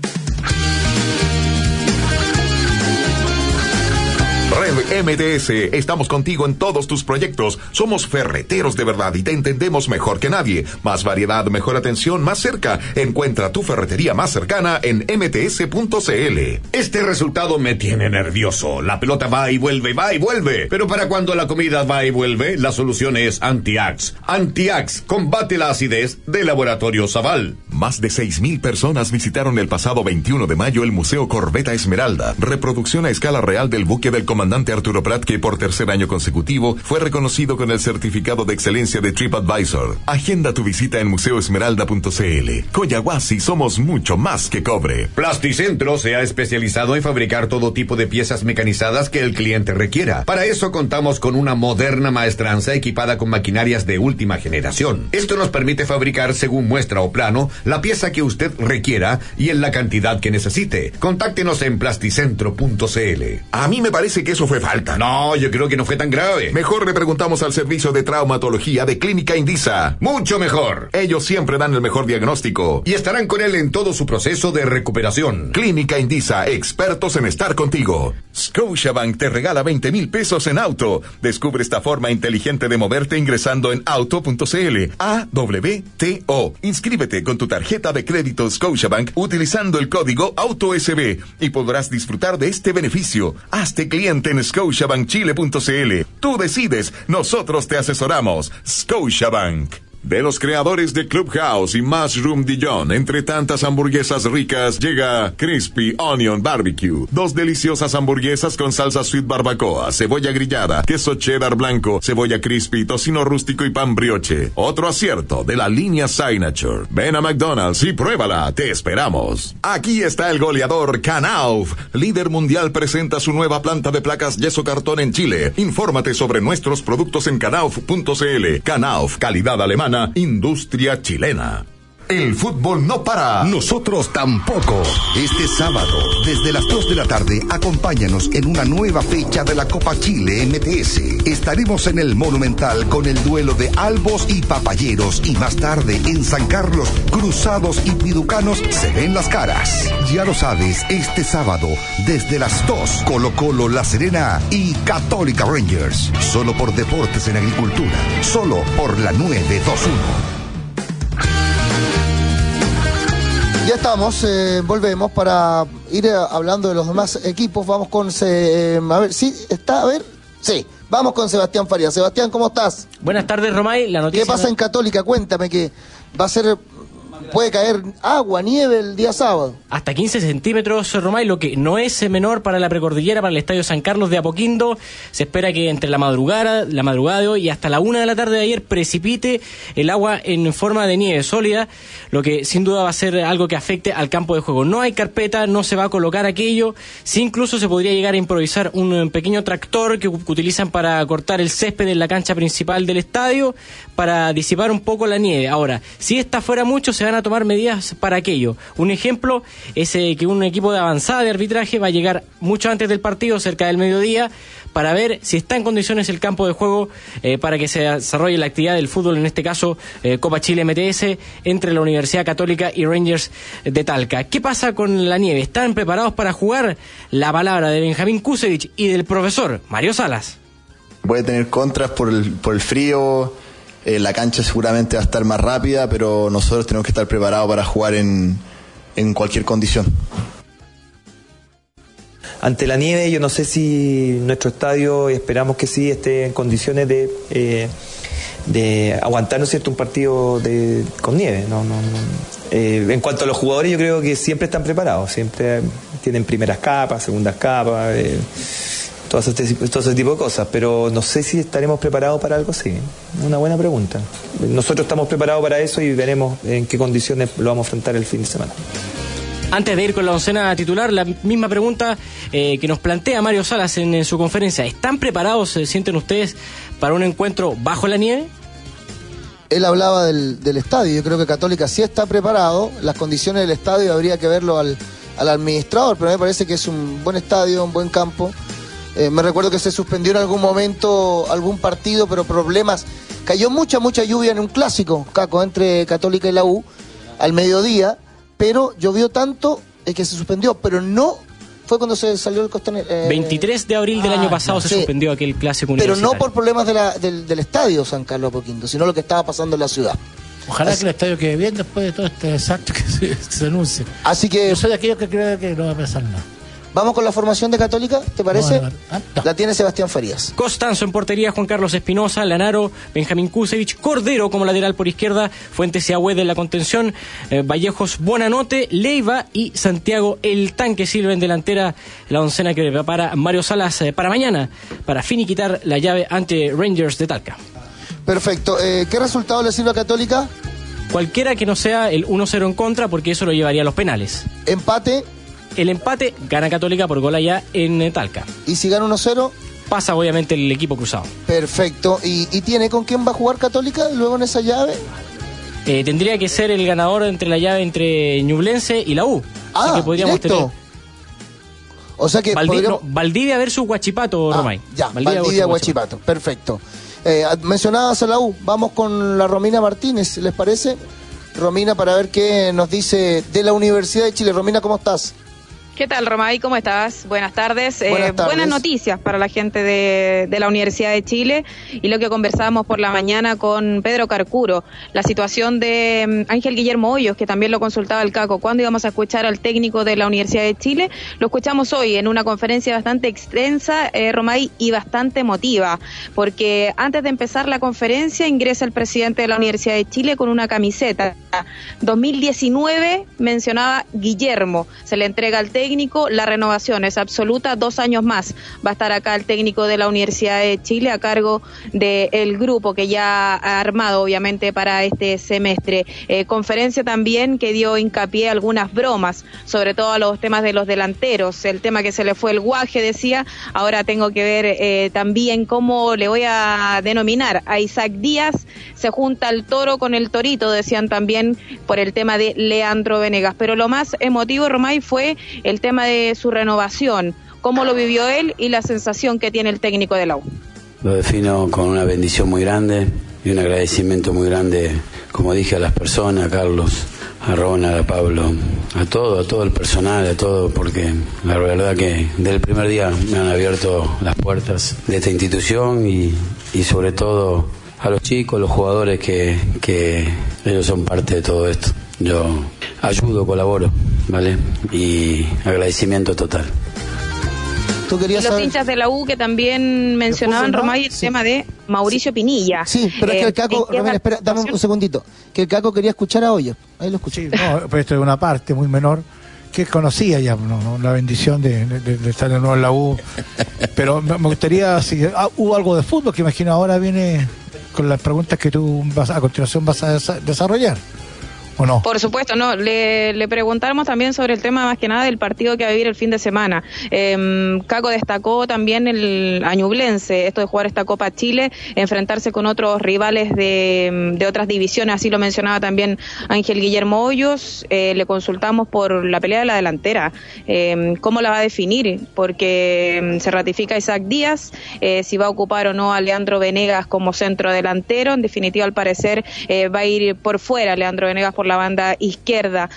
Red M T S, estamos contigo en todos tus proyectos. Somos ferreteros de verdad y te entendemos mejor que nadie. Más variedad, mejor atención, más cerca. Encuentra tu ferretería más cercana en m t s punto c l. Este resultado me tiene nervioso. La pelota va y vuelve, va y vuelve. Pero para cuando la comida va y vuelve, la solución es Antiax. Antiax combate la acidez de Laboratorio Zaval. Más de seis mil personas visitaron el pasado veintiuno de mayo el Museo Corbeta Esmeralda, reproducción a escala real del buque del comandante Arturo Prat, que por tercer año consecutivo fue reconocido con el certificado de excelencia de TripAdvisor. Agenda tu visita en museo esmeralda punto c l. Coyahuasi, somos mucho más que cobre. Plasticentro se ha especializado en fabricar todo tipo de piezas mecanizadas que el cliente requiera. Para eso contamos con una moderna maestranza equipada con maquinarias de última generación. Esto nos permite fabricar según muestra o plano la pieza que usted requiera y en la cantidad que necesite. Contáctenos en plasticentro punto c l. A mí me parece que eso fue falta. No, yo creo que no fue tan grave. Mejor le preguntamos al servicio de traumatología de Clínica Indisa. Mucho mejor. Ellos siempre dan el mejor diagnóstico. Y estarán con él en todo su proceso de recuperación. Clínica Indisa, expertos en estar contigo. Scotiabank te regala veinte mil pesos en auto. Descubre esta forma inteligente de moverte ingresando en auto punto c l. A W T O. Inscríbete con tu tarjeta de crédito Scotiabank utilizando el código AutoSB y podrás disfrutar de este beneficio. Hazte cliente en scotiabank chile punto c l. Tú decides, nosotros te asesoramos. Scotiabank. De los creadores de Clubhouse y Mushroom Dijon, entre tantas hamburguesas ricas, llega Crispy Onion Barbecue. Dos deliciosas hamburguesas con salsa sweet barbacoa, cebolla grillada, queso cheddar blanco, cebolla crispy, tocino rústico y pan brioche. Otro acierto de la línea Signature. Ven a McDonald's y pruébala, te esperamos. Aquí está el goleador Knauf. Líder mundial presenta su nueva planta de placas yeso cartón en Chile. Infórmate sobre nuestros productos en knauf punto c l. Knauf, calidad alemana. Industria chilena. El fútbol no para. Nosotros tampoco. Este sábado, desde las dos de la tarde, acompáñanos en una nueva fecha de la Copa Chile M T S. Estaremos en el Monumental con el duelo de Albos y Papayeros, y más tarde en San Carlos, Cruzados y Piducanos se ven las caras. Ya lo sabes, este sábado, desde las dos, Colo Colo, La Serena y Católica Rangers. Solo por Deportes en Agricultura. Solo por la nueve dos uno. Ya estamos, eh, volvemos para ir eh, hablando de los demás equipos. Vamos con, eh, a ver, ¿sí está? A ver, sí, vamos con Sebastián Farías. Sebastián, ¿cómo estás? Buenas tardes, Romay. La noticia ¿Qué pasa en Católica? Cuéntame, que va a ser puede caer agua, nieve el día sábado. Hasta quince centímetros, Romay, lo que no es menor para la precordillera, para el Estadio San Carlos de Apoquindo. Se espera que entre la madrugada, la madrugada de hoy y hasta la una de la tarde de ayer precipite el agua en forma de nieve sólida, lo que sin duda va a ser algo que afecte al campo de juego. No hay carpeta, no se va a colocar aquello, sí incluso se podría llegar a improvisar un pequeño tractor que utilizan para cortar el césped en la cancha principal del estadio, para disipar un poco la nieve. Ahora, si esta fuera mucho, se van a tomar medidas para aquello. Un ejemplo es eh, que un equipo de avanzada de arbitraje va a llegar mucho antes del partido, cerca del mediodía, para ver si está en condiciones el campo de juego eh, para que se desarrolle la actividad del fútbol, en este caso eh, Copa Chile M T S, entre la Universidad Católica y Rangers de Talca. ¿Qué pasa con la nieve? ¿Están preparados para jugar? La palabra de Benjamín Kusevich y del profesor Mario Salas. Puede tener contras por el, por el frío, eh, la cancha seguramente va a estar más rápida, pero nosotros tenemos que estar preparados para jugar en, en cualquier condición. Ante la nieve, yo no sé si nuestro estadio, esperamos que sí, esté en condiciones de, eh, de aguantar, ¿no es cierto?, un partido de, con nieve. No, no, no. Eh, en cuanto a los jugadores, yo creo que siempre están preparados, siempre tienen primeras capas, segundas capas, eh, todo ese, todo ese tipo de cosas, pero no sé si estaremos preparados para algo así. Una buena pregunta. Nosotros estamos preparados para eso y veremos en qué condiciones lo vamos a enfrentar el fin de semana. Antes de ir con la oncena titular, la misma pregunta eh, que nos plantea Mario Salas en, en su conferencia. ¿Están preparados, se sienten ustedes, para un encuentro bajo la nieve? Él hablaba del, del estadio. Yo creo que Católica sí está preparado. Las condiciones del estadio habría que verlo al, al administrador, pero me parece que es un buen estadio, un buen campo. Eh, me recuerdo que se suspendió en algún momento algún partido, pero problemas. Cayó mucha, mucha lluvia en un clásico, Caco, entre Católica y la U, al mediodía. Pero llovió tanto eh, que se suspendió, pero no fue cuando se salió el Costanera. Eh, veintitrés de abril del ah, año pasado no, se sí. suspendió aquel clásico universitario. Pero no por problemas de la, del, del estadio San Carlos Apoquindo, sino lo que estaba pasando en la ciudad. Ojalá Así, que el estadio quede bien después de todo este desastre que se, que se anuncie. Así que... Yo soy de aquellos que creo que no va a pasar nada. Vamos con la formación de Católica, ¿te parece? No, no, no. No. La tiene Sebastián Farías. Costanzo en portería, Juan Carlos Espinosa, Lanaro, Benjamín Kusevich, Cordero como lateral por izquierda, Fuentes y Agüed en la contención, eh, Vallejos, Buonanote, Leiva y Santiago El Tanque Silva en delantera, la oncena que prepara Mario Salas eh, para mañana, para finiquitar la llave ante Rangers de Talca. Perfecto. Eh, ¿Qué resultado le sirve a Católica? Cualquiera que no sea el uno cero en contra, porque eso lo llevaría a los penales. Empate. El empate, gana Católica por gol allá en Talca. ¿Y si gana uno cero? Pasa obviamente el equipo cruzado. Perfecto. ¿Y, y tiene con quién va a jugar Católica luego en esa llave? Eh, tendría que ser el ganador entre la llave entre Ñublense y la U. Ah, Así que podríamos directo. tener... O sea que Valdi... podríamos... no, Valdivia versus Huachipato, ah, Romay. Ya, Valdivia, Valdivia Huachipato. Perfecto. Eh, mencionabas a la U. Vamos con la Romina Martínez, ¿les parece? Romina, para ver qué nos dice de la Universidad de Chile. Romina, ¿cómo estás? ¿Qué tal, Romay? ¿Cómo estás? Buenas tardes. Buenas, eh, tardes. Buenas noticias para la gente de, de la Universidad de Chile y lo que conversábamos por la mañana con Pedro Carcuro, la situación de um, Ángel Guillermo Hoyos, que también lo consultaba el Caco. ¿Cuándo íbamos a escuchar al técnico de la Universidad de Chile? Lo escuchamos hoy en una conferencia bastante extensa, eh, Romay, y bastante emotiva, porque antes de empezar la conferencia ingresa el presidente de la Universidad de Chile con una camiseta. dos mil diecinueve mencionaba Guillermo, se le entrega al técnico. La renovación es absoluta, dos años más va a estar acá el técnico de la Universidad de Chile a cargo del grupo que ya ha armado obviamente para este semestre. Eh, conferencia también que dio hincapié a algunas bromas, sobre todo a los temas de los delanteros, el tema que se le fue el guaje, decía, ahora tengo que ver eh, también cómo le voy a denominar a Isaac Díaz, se junta el toro con el torito, decían también por el tema de Leandro Venegas, pero lo más emotivo, Romay, fue el tema de su renovación, cómo lo vivió él y la sensación que tiene el técnico de la U. Lo defino con una bendición muy grande y un agradecimiento muy grande, como dije, a las personas, a Carlos, a Ronald, a Pablo, a todo, a todo el personal, a todo, porque la verdad que desde el primer día me han abierto las puertas de esta institución y, y sobre todo a los chicos, los jugadores que, que ellos son parte de todo esto. Yo ayudo, colaboro, ¿vale? Y agradecimiento total. Tú querías y los saber... hinchas de la U que también mencionaban, Romay, el sí. tema de Mauricio sí. Pinilla. Sí, pero eh, es que el Caco, Romero, espera, dame un segundito, que el Caco quería escuchar a Hoyos. Ahí lo escuché. Sí, no, pero esto es una parte muy menor que conocía ya, ¿no? ¿no? La bendición de, de, de estar de nuevo en la U. Pero me gustaría, si ah, hubo algo de fútbol, que imagino ahora viene con las preguntas que tú vas, a continuación vas a desa- desarrollar. ¿O no? Por supuesto, no. Le, le preguntamos también sobre el tema más que nada del partido que va a vivir el fin de semana. Eh, Caco destacó también el Ñublense, esto de jugar esta Copa Chile, enfrentarse con otros rivales de, de otras divisiones, así lo mencionaba también Ángel Guillermo Hoyos. Eh, le consultamos por la pelea de la delantera, eh, cómo la va a definir, porque se ratifica Isaac Díaz, eh, si va a ocupar o no a Leandro Venegas como centro delantero. En definitiva, al parecer, eh, va a ir por fuera Leandro Venegas por la banda izquierda.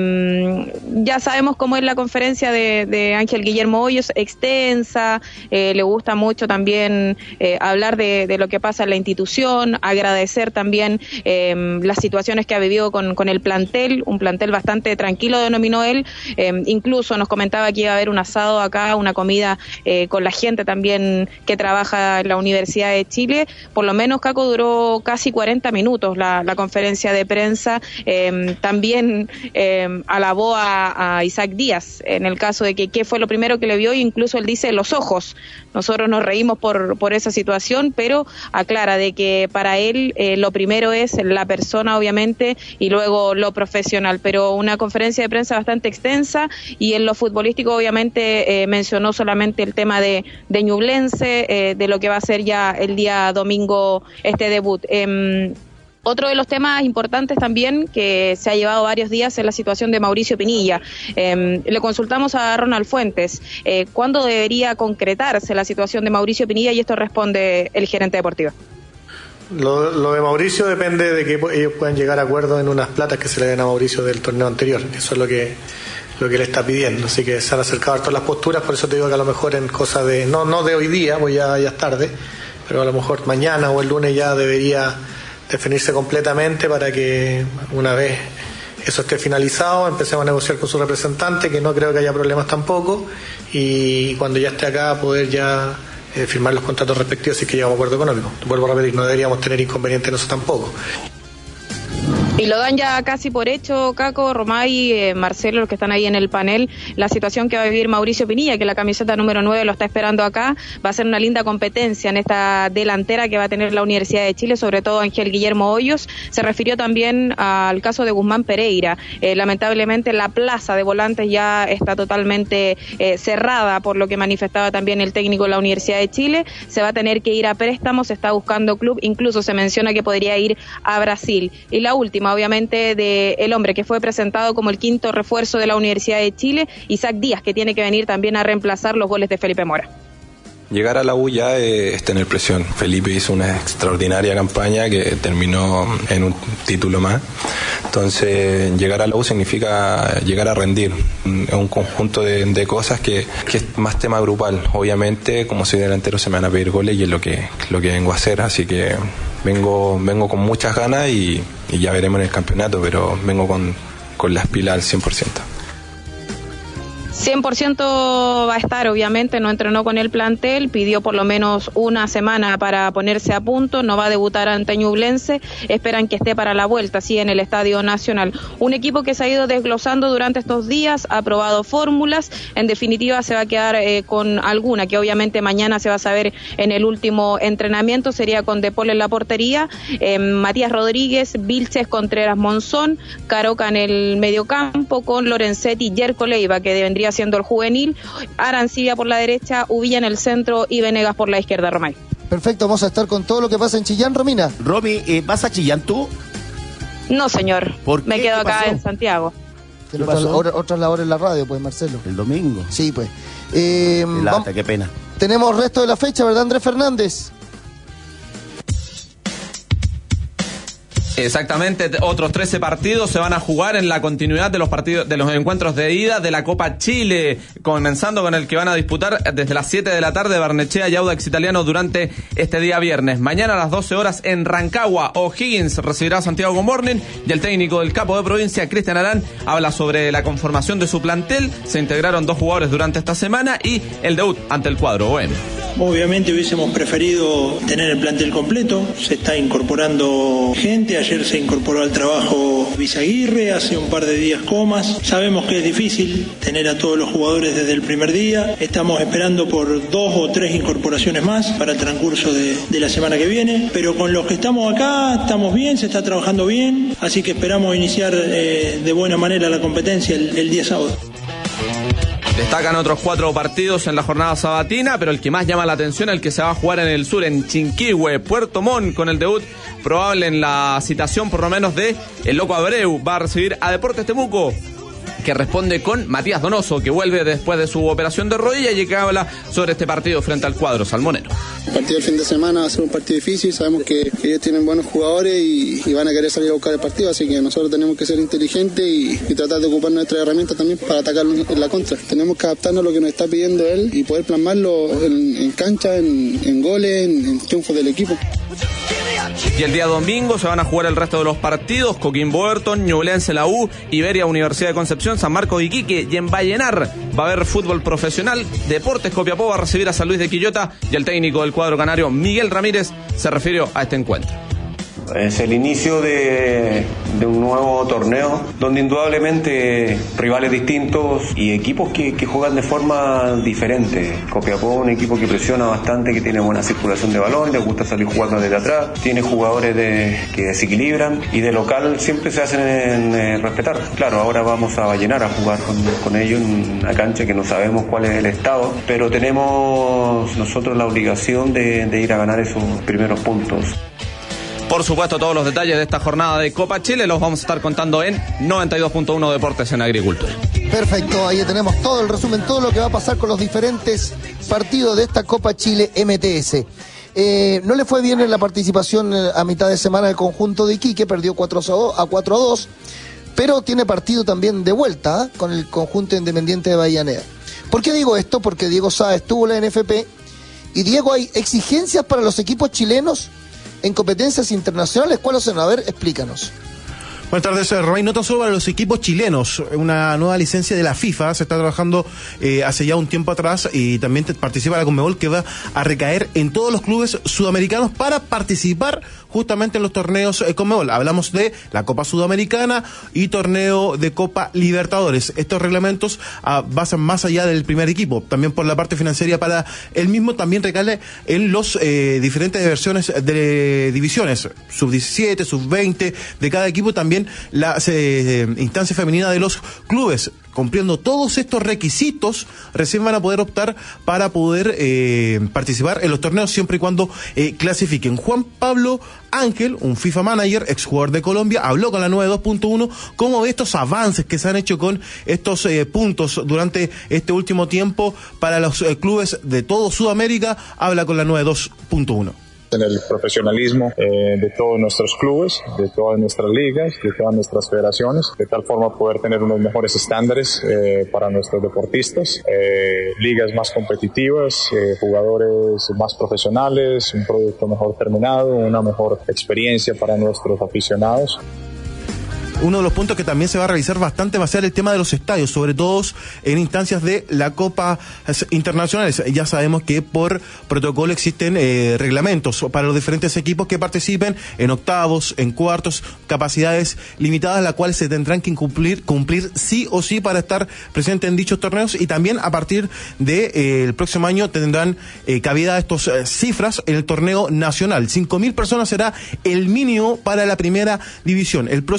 Eh, ya sabemos cómo es la conferencia de, de Ángel Guillermo Hoyos, extensa, eh, le gusta mucho también eh, hablar de, de lo que pasa en la institución, agradecer también eh, las situaciones que ha vivido con, con el plantel, un plantel bastante tranquilo, denominó él. Eh, incluso nos comentaba que iba a haber un asado acá, una comida eh, con la gente también que trabaja en la Universidad de Chile. Por lo menos, Caco, duró casi cuarenta minutos la, la conferencia de prensa. Eh, también eh, alabó a, a Isaac Díaz en el caso de que qué fue lo primero que le vio, e incluso él dice los ojos. Nosotros nos reímos por, por esa situación, pero aclara de que para él eh, lo primero es la persona, obviamente, y luego lo profesional. Pero una conferencia de prensa bastante extensa, y en lo futbolístico obviamente eh, mencionó solamente el tema de, de Ñublense, eh, de lo que va a ser ya el día domingo este debut. Eh, Otro de los temas importantes también que se ha llevado varios días es la situación de Mauricio Pinilla. Eh, le consultamos a Ronald Fuentes eh, cuándo debería concretarse la situación de Mauricio Pinilla, y esto responde el gerente deportivo. Lo, lo de Mauricio depende de que ellos puedan llegar a acuerdos en unas platas que se le den a Mauricio del torneo anterior. Eso es lo que lo que le está pidiendo. Así que se han acercado a todas las posturas, por eso te digo que a lo mejor en cosas de, no, no de hoy día, pues ya, ya es tarde, pero a lo mejor mañana o el lunes ya debería definirse completamente para que una vez eso esté finalizado empecemos a negociar con su representante, que no creo que haya problemas tampoco, y cuando ya esté acá poder ya eh, firmar los contratos respectivos si es que llegamos a acuerdo económico. Vuelvo a repetir, no deberíamos tener inconveniente en eso tampoco. Y lo dan ya casi por hecho, Caco, Romay, eh, Marcelo, los que están ahí en el panel, la situación que va a vivir Mauricio Pinilla, que la camiseta número nueve lo está esperando acá. Va a ser una linda competencia en esta delantera que va a tener la Universidad de Chile, sobre todo Ángel Guillermo Hoyos. Se refirió también al caso de Guzmán Pereira. Eh, lamentablemente la plaza de volantes ya está totalmente eh, cerrada, por lo que manifestaba también el técnico de la Universidad de Chile. Se va a tener que ir a préstamos, se está buscando club, incluso se menciona que podría ir a Brasil. Y la última, obviamente, de el hombre que fue presentado como el quinto refuerzo de la Universidad de Chile, Isaac Díaz, que tiene que venir también a reemplazar los goles de Felipe Mora. Llegar a la U ya eh, es tener presión. Felipe hizo una extraordinaria campaña que terminó en un título más. Entonces, llegar a la U significa llegar a rendir. Es un conjunto de, de cosas que, que es más tema grupal. Obviamente, como soy delantero, se me van a pedir goles y es lo que, lo que vengo a hacer. Así que vengo, vengo con muchas ganas y, y ya veremos en el campeonato, pero vengo con, con las pilas al cien por ciento. cien por ciento va a estar, obviamente, no entrenó con el plantel, pidió por lo menos una semana para ponerse a punto, no va a debutar ante Ñublense, esperan que esté para la vuelta, sí, en el Estadio Nacional. Un equipo que se ha ido desglosando durante estos días, ha probado fórmulas, en definitiva se va a quedar eh, con alguna, que obviamente mañana se va a saber en el último entrenamiento, sería con De Paul en la portería, eh, Matías Rodríguez, Vilches, Contreras, Monzón, Caroca en el mediocampo, con Lorenzetti, Yerko Leiva, que vendría siendo el juvenil, Arancibia por la derecha, Uvilla en el centro y Venegas por la izquierda, Romay. Perfecto, vamos a estar con todo lo que pasa en Chillán, Romina. Romy, eh, ¿vas a Chillán tú? No, señor. ¿Por qué? Me quedo ¿Qué acá pasó? en Santiago. Tiene otras, hora- otras labores en la radio, pues, Marcelo. El domingo. Sí, pues. Eh, Qué lata, vam- qué pena. Tenemos resto de la fecha, ¿verdad, Andrés Fernández? Exactamente, otros trece partidos se van a jugar en la continuidad de los partidos, de los encuentros de ida de la Copa Chile, comenzando con el que van a disputar desde las siete de la tarde Barnechea y Audax Italiano durante este día viernes. Mañana a las doce horas en Rancagua, O'Higgins recibirá a Santiago Morning y el técnico del capo de provincia, Cristian Arán, habla sobre la conformación de su plantel. Se integraron dos jugadores durante esta semana y el debut ante el cuadro bohemio. Obviamente hubiésemos preferido tener el plantel completo, se está incorporando gente, ayer se incorporó al trabajo Bizaguirre, hace un par de días Comas, sabemos que es difícil tener a todos los jugadores desde el primer día, estamos esperando por dos o tres incorporaciones más para el transcurso de, de la semana que viene, pero con los que estamos acá estamos bien, se está trabajando bien, así que esperamos iniciar eh, de buena manera la competencia el, el día sábado. Destacan otros cuatro partidos en la jornada sabatina, pero el que más llama la atención es el que se va a jugar en el sur, en Chinquihue, Puerto Montt, con el debut probable en la citación por lo menos de el Loco Abreu. Va a recibir a Deportes Temuco, que responde con Matías Donoso, que vuelve después de su operación de rodilla y que habla sobre este partido frente al cuadro salmonero. El partido del fin de semana va a ser un partido difícil, sabemos que ellos tienen buenos jugadores y, y van a querer salir a buscar el partido, así que nosotros tenemos que ser inteligentes y, y tratar de ocupar nuestras herramientas también para atacarlo en la contra. Tenemos que adaptarnos a lo que nos está pidiendo él y poder plasmarlo en, en cancha, en, en goles, en, en triunfos del equipo. Y el día domingo se van a jugar el resto de los partidos: Coquimbo Everton, Ñublense la U, Iberia Universidad de Concepción, San Marcos de Iquique, y en Vallenar va a haber fútbol profesional. Deportes Copiapó va a recibir a San Luis de Quillota y el técnico del cuadro canario, Miguel Ramírez, se refirió a este encuentro. Es el inicio de, de un nuevo torneo donde indudablemente rivales distintos y equipos que, que juegan de forma diferente. Copiapó, un equipo que presiona bastante, que tiene buena circulación de balón, le gusta salir jugando desde atrás, tiene jugadores de, que desequilibran y de local siempre se hacen en, en respetar. Claro, ahora vamos a Vallenar a jugar con, con ellos en una cancha que no sabemos cuál es el estado, pero tenemos nosotros la obligación de, de ir a ganar esos primeros puntos. Por supuesto, todos los detalles de esta jornada de Copa Chile los vamos a estar contando en noventa y dos punto uno Deportes en Agricultura. Perfecto, ahí tenemos todo el resumen, todo lo que va a pasar con los diferentes partidos de esta Copa Chile M T S. Eh, no le fue bien en la participación a mitad de semana del conjunto de Iquique, perdió cuatro a dos, pero tiene partido también de vuelta ¿eh? con el conjunto Independiente de Avellaneda. ¿Por qué digo esto? Porque Diego Sáez estuvo en la N F P y Diego, hay exigencias para los equipos chilenos en competencias internacionales. ¿Cuáles son? A ver, explícanos. Buenas tardes, Romay. No tan solo para los equipos chilenos, una nueva licencia de la FIFA se está trabajando eh, hace ya un tiempo atrás y también participa la Conmebol, que va a recaer en todos los clubes sudamericanos para participar justamente en los torneos eh, Conmebol. Hablamos de la Copa Sudamericana y torneo de Copa Libertadores. Estos reglamentos ah, basan más allá del primer equipo. También por la parte financiera para el mismo, también recae en los eh, diferentes versiones de divisiones, sub diecisiete, sub veinte de cada equipo, también la eh, instancia femenina de los clubes. Cumpliendo todos estos requisitos, recién van a poder optar para poder eh, participar en los torneos siempre y cuando eh, clasifiquen. Juan Pablo Ángel, un FIFA manager, exjugador de Colombia, habló con la nueve dos punto uno como de estos avances que se han hecho con estos eh, puntos durante este último tiempo para los eh, clubes de todo Sudamérica. Habla con la nueve dos punto uno. En el profesionalismo eh, de todos nuestros clubes, de todas nuestras ligas, de todas nuestras federaciones, de tal forma poder tener unos mejores estándares eh, para nuestros deportistas, eh, ligas más competitivas, eh, jugadores más profesionales, un producto mejor terminado, una mejor experiencia para nuestros aficionados. Uno de los puntos que también se va a revisar bastante va a ser el tema de los estadios, sobre todo en instancias de la Copa Internacionales. Ya sabemos que por protocolo existen eh, reglamentos para los diferentes equipos que participen en octavos, en cuartos, capacidades limitadas, las cuales se tendrán que cumplir, cumplir sí o sí para estar presentes en dichos torneos, y también a partir del de, eh, próximo año tendrán eh, cabida estas eh, cifras en el torneo nacional. cinco mil personas será el mínimo para la primera división. El proceso comenzó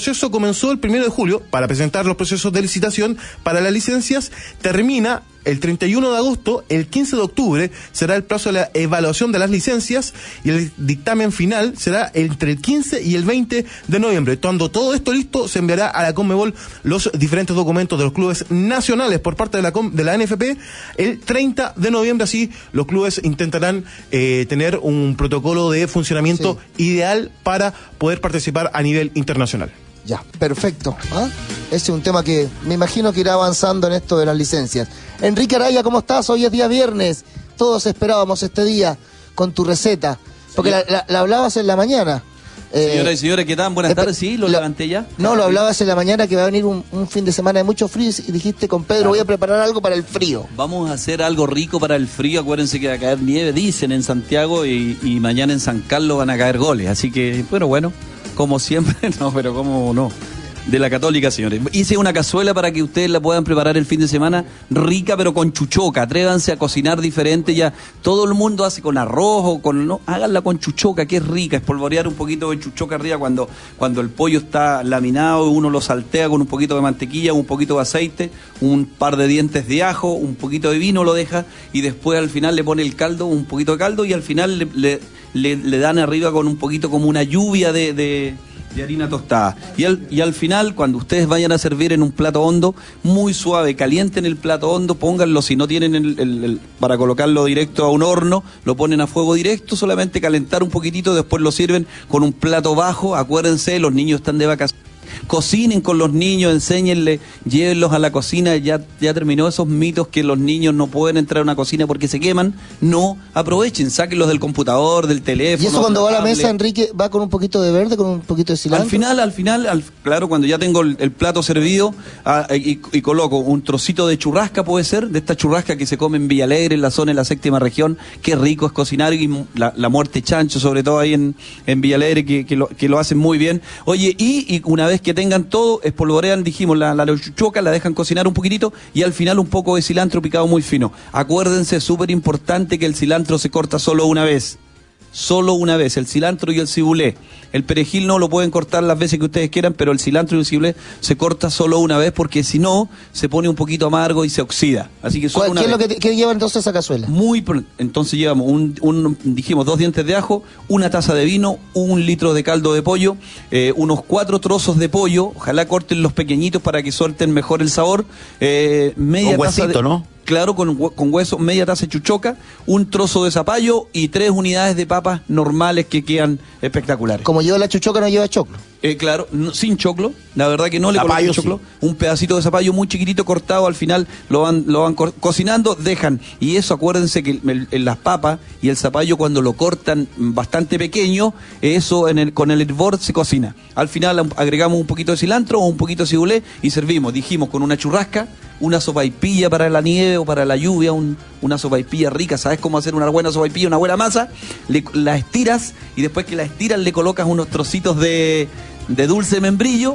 comenzó el primero de julio para presentar los procesos de licitación para las licencias, termina el treinta y uno de agosto, el quince de octubre será el plazo de la evaluación de las licencias y el dictamen final será entre el quince y el veinte de noviembre. Cuando todo esto listo, se enviará a la Conmebol los diferentes documentos de los clubes nacionales por parte de la, de la N F P el treinta de noviembre. Así los clubes intentarán eh, tener un protocolo de funcionamiento sí. ideal para poder participar a nivel internacional. Ya, perfecto. ¿Ah? Ese es un tema que me imagino que irá avanzando en esto de las licencias. Enrique Araya, ¿cómo estás? Hoy es día viernes. Todos esperábamos este día con tu receta. Porque la, la, la hablabas en la mañana. Eh, Señoras y señores, ¿qué tal? Buenas tardes. Sí, lo, lo levanté ya. No, lo hablabas en la mañana que va a venir un, un fin de semana de mucho frío y dijiste con Pedro, claro, voy a preparar algo para el frío. Vamos a hacer algo rico para el frío. Acuérdense que va a caer nieve, dicen en Santiago, y, y mañana en San Carlos van a caer goles. Así que, bueno, bueno. Como siempre, no, pero como no. De la Católica, señores. Hice una cazuela para que ustedes la puedan preparar el fin de semana, rica pero con chuchoca. Atrévanse a cocinar diferente. Ya todo el mundo hace con arroz o con... No, háganla con chuchoca, que es rica. Espolvorear un poquito de chuchoca arriba cuando, cuando el pollo está laminado, uno lo saltea con un poquito de mantequilla, un poquito de aceite, un par de dientes de ajo, un poquito de vino lo deja y después al final le pone el caldo, un poquito de caldo y al final le... le Le, le dan arriba con un poquito como una lluvia de, de, de harina tostada. Y al, y al final, cuando ustedes vayan a servir en un plato hondo, muy suave, calienten el plato hondo, pónganlo, si no tienen el, el, el, para colocarlo directo a un horno, lo ponen a fuego directo, solamente calentar un poquitito, después lo sirven con un plato bajo. Acuérdense, los niños están de vacaciones. Cocinen con los niños, enséñenles, llévenlos a la cocina. Ya, ya terminó esos mitos que los niños no pueden entrar a una cocina porque se queman. No, aprovechen, sáquenlos del computador, del teléfono. ¿Y eso cuando va a la mesa, Enrique, va con un poquito de verde, con un poquito de cilantro? Al final, al final, al, claro, cuando ya tengo el, el plato servido a, y, y coloco un trocito de churrasca, puede ser, de esta churrasca que se come en Villa Alegre, en la zona de la séptima región. Qué rico es cocinar, y la, la muerte chancho, sobre todo ahí en, en Villa Alegre, que, que, lo, que lo hacen muy bien. Oye, y, y una vez que tengan todo, espolvorean, dijimos, la, la chuchoca, la dejan cocinar un poquitito y al final un poco de cilantro picado muy fino. Acuérdense, súper importante, que el cilantro se corta solo una vez. Solo una vez, el cilantro y el cibulé. El perejil no lo pueden cortar las veces que ustedes quieran, pero el cilantro y el cibulé se corta solo una vez porque si no, se pone un poquito amargo y se oxida. Así que solo una ¿Qué vez. es lo que, que lleva entonces esa cazuela? Muy, entonces llevamos, un, un, dijimos, dos dientes de ajo, una taza de vino, un litro de caldo de pollo, eh, unos cuatro trozos de pollo, ojalá corten los pequeñitos para que suelten mejor el sabor, eh, media Con huesito, taza de, ¿no? Claro, con, con hueso, media taza de chuchoca, un trozo de zapallo y tres unidades de papas normales que quedan espectaculares. Como lleva la chuchoca, no lleva choclo. Eh, claro, no, sin choclo, la verdad que no le Zapallo, coloquen choclo, sí. Un pedacito de zapallo muy chiquitito cortado, al final lo van, lo van co cocinando, dejan, y eso acuérdense que el, el, las papas y el zapallo cuando lo cortan bastante pequeño, eso en el, con el hervor se cocina. Al final agregamos un poquito de cilantro o un poquito de cibulé y servimos, dijimos, con una churrasca, una sopaipilla para la nieve o para la lluvia, un, una sopaipilla rica. ¿Sabes cómo hacer una buena sopaipilla, una buena masa? Le, la estiras y después que la estiras le colocas unos trocitos de, de dulce membrillo,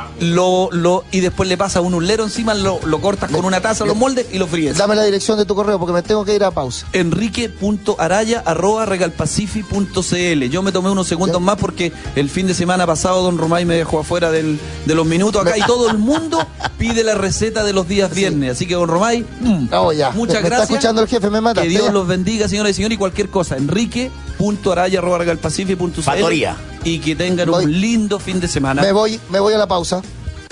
lo, lo, y después le pasas un ulero encima, lo, lo cortas con una taza, los moldes y lo fríes. Dame la dirección de tu correo porque me tengo que ir a pausa. enrique punto araya arroba regalpacific punto cl. Yo me tomé unos segundos ¿Ya? más porque el fin de semana pasado Don Romay me dejó afuera del, de los minutos acá y todo el mundo pide la receta de los días viernes. Sí. Así que Don Romay, mmm, oh, ya. muchas me, me gracias. Está escuchando el jefe, me mata. Que Dios ya. los bendiga, señoras y señores, y cualquier cosa. enrique punto araya arroba regalpacific punto cl. Y que tengan voy. un lindo fin de semana. Me voy, me voy a la pausa.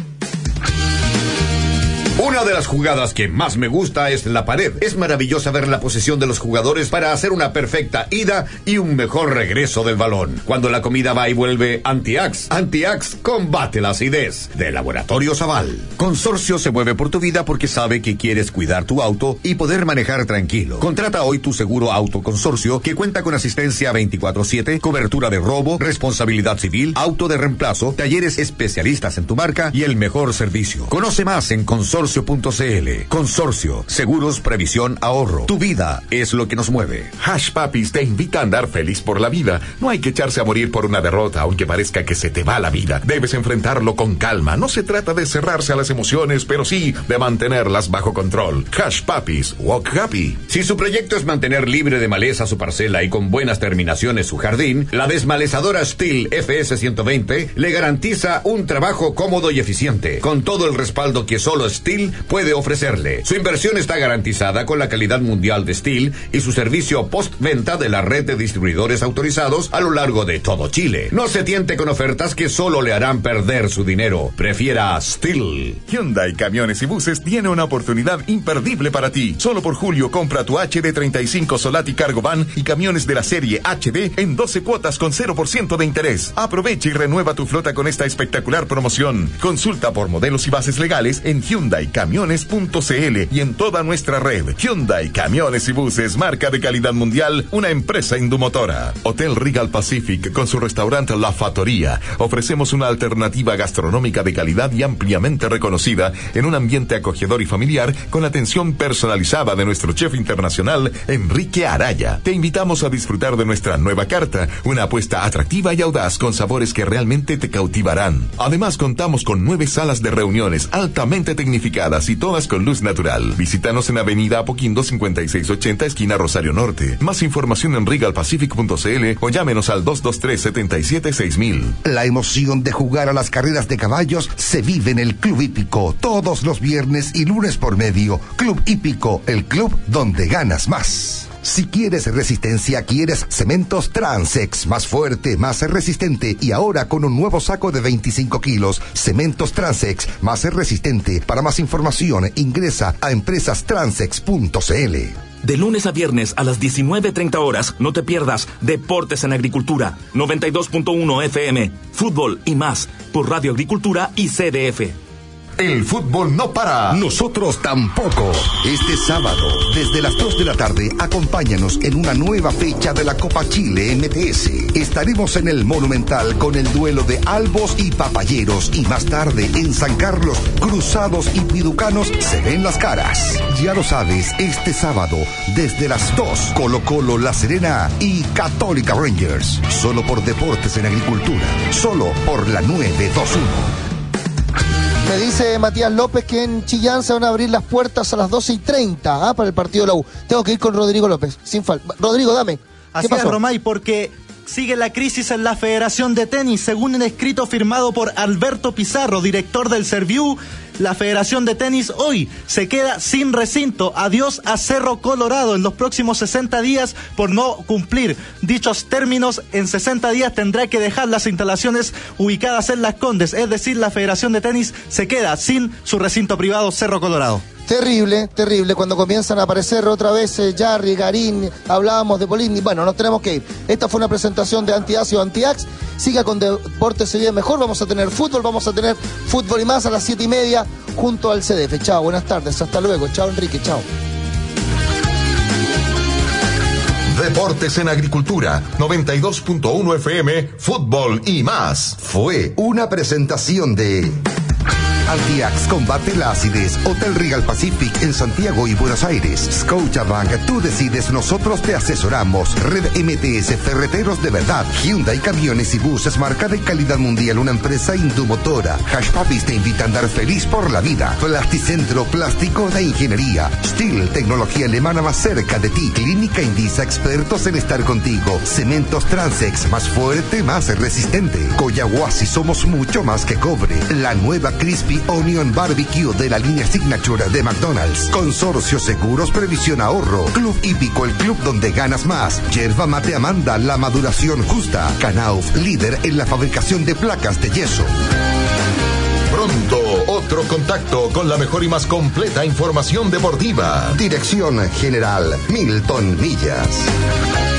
Una de las jugadas que más me gusta es la pared. Es maravillosa ver la posesión de los jugadores para hacer una perfecta ida y un mejor regreso del balón. Cuando la comida va y vuelve, Antiax. Antiax combate la acidez. De Laboratorio Zaval. Consorcio se mueve por tu vida porque sabe que quieres cuidar tu auto y poder manejar tranquilo. Contrata hoy tu seguro auto consorcio que cuenta con asistencia veinticuatro siete, cobertura de robo, responsabilidad civil, auto de reemplazo, talleres especialistas en tu marca y el mejor servicio. Conoce más en consorcio Consorcio punto c l. Consorcio, seguros, previsión, ahorro. Tu vida es lo que nos mueve. Hush Puppies te invita a andar feliz por la vida. No hay que echarse a morir por una derrota, aunque parezca que se te va la vida. Debes enfrentarlo con calma. No se trata de cerrarse a las emociones, pero sí de mantenerlas bajo control. Hush Puppies, walk happy. Si su proyecto es mantener libre de maleza su parcela y con buenas terminaciones su jardín, la desmalezadora Stihl F S ciento veinte le garantiza un trabajo cómodo y eficiente, con todo el respaldo que solo Stihl puede ofrecerle. Su inversión está garantizada con la calidad mundial de Stihl y su servicio postventa de la red de distribuidores autorizados a lo largo de todo Chile. No se tiente con ofertas que solo le harán perder su dinero. Prefiera Stihl. Hyundai Camiones y Buses tiene una oportunidad imperdible para ti. Solo por julio compra tu H D treinta y cinco Solati Cargo Van y camiones de la serie H D en doce cuotas con cero por ciento de interés. Aprovecha y renueva tu flota con esta espectacular promoción. Consulta por modelos y bases legales en hyundai camiones punto c l y en toda nuestra red. Hyundai Camiones y Buses, marca de calidad mundial, una empresa indumotora. Hotel Regal Pacific con su restaurante La Fattoria. Ofrecemos una alternativa gastronómica de calidad y ampliamente reconocida en un ambiente acogedor y familiar con atención personalizada de nuestro chef internacional Enrique Araya. Te invitamos a disfrutar de nuestra nueva carta, una apuesta atractiva y audaz con sabores que realmente te cautivarán. Además, contamos con nueve salas de reuniones altamente tecnificadas y todas con luz natural. Visítanos en Avenida Apoquindo cincuenta y seis ochenta, esquina Rosario Norte. Más información en regal pacific punto c l o llámenos al dos dos tres, siete siete, seis mil. La emoción de jugar a las carreras de caballos se vive en el Club Hípico todos los viernes y lunes por medio. Club Hípico, el club donde ganas más. Si quieres resistencia, quieres cementos Transex, más fuerte, más resistente y ahora con un nuevo saco de veinticinco kilos. Cementos Transex, más resistente. Para más información, ingresa a empresas transex punto c l. De lunes a viernes a las diecinueve treinta horas, no te pierdas Deportes en Agricultura, noventa y dos punto uno F M, fútbol y más, por Radio Agricultura y C D F. El fútbol no para. Nosotros tampoco. Este sábado, desde las dos de la tarde, acompáñanos en una nueva fecha de la Copa Chile M T S. Estaremos en el Monumental con el duelo de Albos y Papayeros y más tarde en San Carlos, Cruzados y Piducanos se ven las caras. Ya lo sabes, este sábado, desde las dos, Colo Colo La Serena y Católica Rangers. Solo por Deportes en Agricultura. Solo por la nueve dos uno. Me dice Matías López que en Chillán se van a abrir las puertas a las doce y treinta ¿ah? Para el partido de la U. Tengo que ir con Rodrigo López, sin falta. Rodrigo, dame. ¿Qué Así pasó? es, Romay, porque sigue la crisis en la Federación de Tenis. Según un escrito firmado por Alberto Pizarro, director del Serviu, la Federación de Tenis hoy se queda sin recinto. Adiós a Cerro Colorado en los próximos sesenta días por no cumplir dichos términos. En sesenta días tendrá que dejar las instalaciones ubicadas en Las Condes. Es decir, la Federación de Tenis se queda sin su recinto privado Cerro Colorado. Terrible, terrible, cuando comienzan a aparecer otra vez eh, Jarry, Garín, hablábamos de Polini, bueno, nos tenemos que ir. Esta fue una presentación de Antiácido Antiax, siga con Deportes se vive mejor, vamos a tener fútbol, vamos a tener fútbol y más a las siete y media junto al C D F. Chao, buenas tardes, hasta luego, chao Enrique, chao. Deportes en Agricultura, noventa y dos punto uno F M, fútbol y más. Fue una presentación de Antiax combate la acidez. Hotel Regal Pacific en Santiago y Buenos Aires. Scotiabank, tú decides, nosotros te asesoramos. Red M T S, ferreteros de verdad. Hyundai Camiones y Buses, marca de calidad mundial, una empresa indumotora. Hush Puppies te invita a andar feliz por la vida. Plasticentro, plástico de ingeniería. Stihl, tecnología alemana más cerca de ti. Clínica Indisa, expertos en estar contigo. Cementos Transex, más fuerte, más resistente. Coyahuasi, somos mucho más que cobre. La nueva Crispy Onion Barbecue de la línea Signature de McDonald's. Consorcio Seguros, Previsión Ahorro. Club Hípico, el club donde ganas más. Yerba Mate Amanda, la maduración justa. Knauf, líder en la fabricación de placas de yeso. Pronto, otro contacto con la mejor y más completa información deportiva. Dirección General Milton Millas.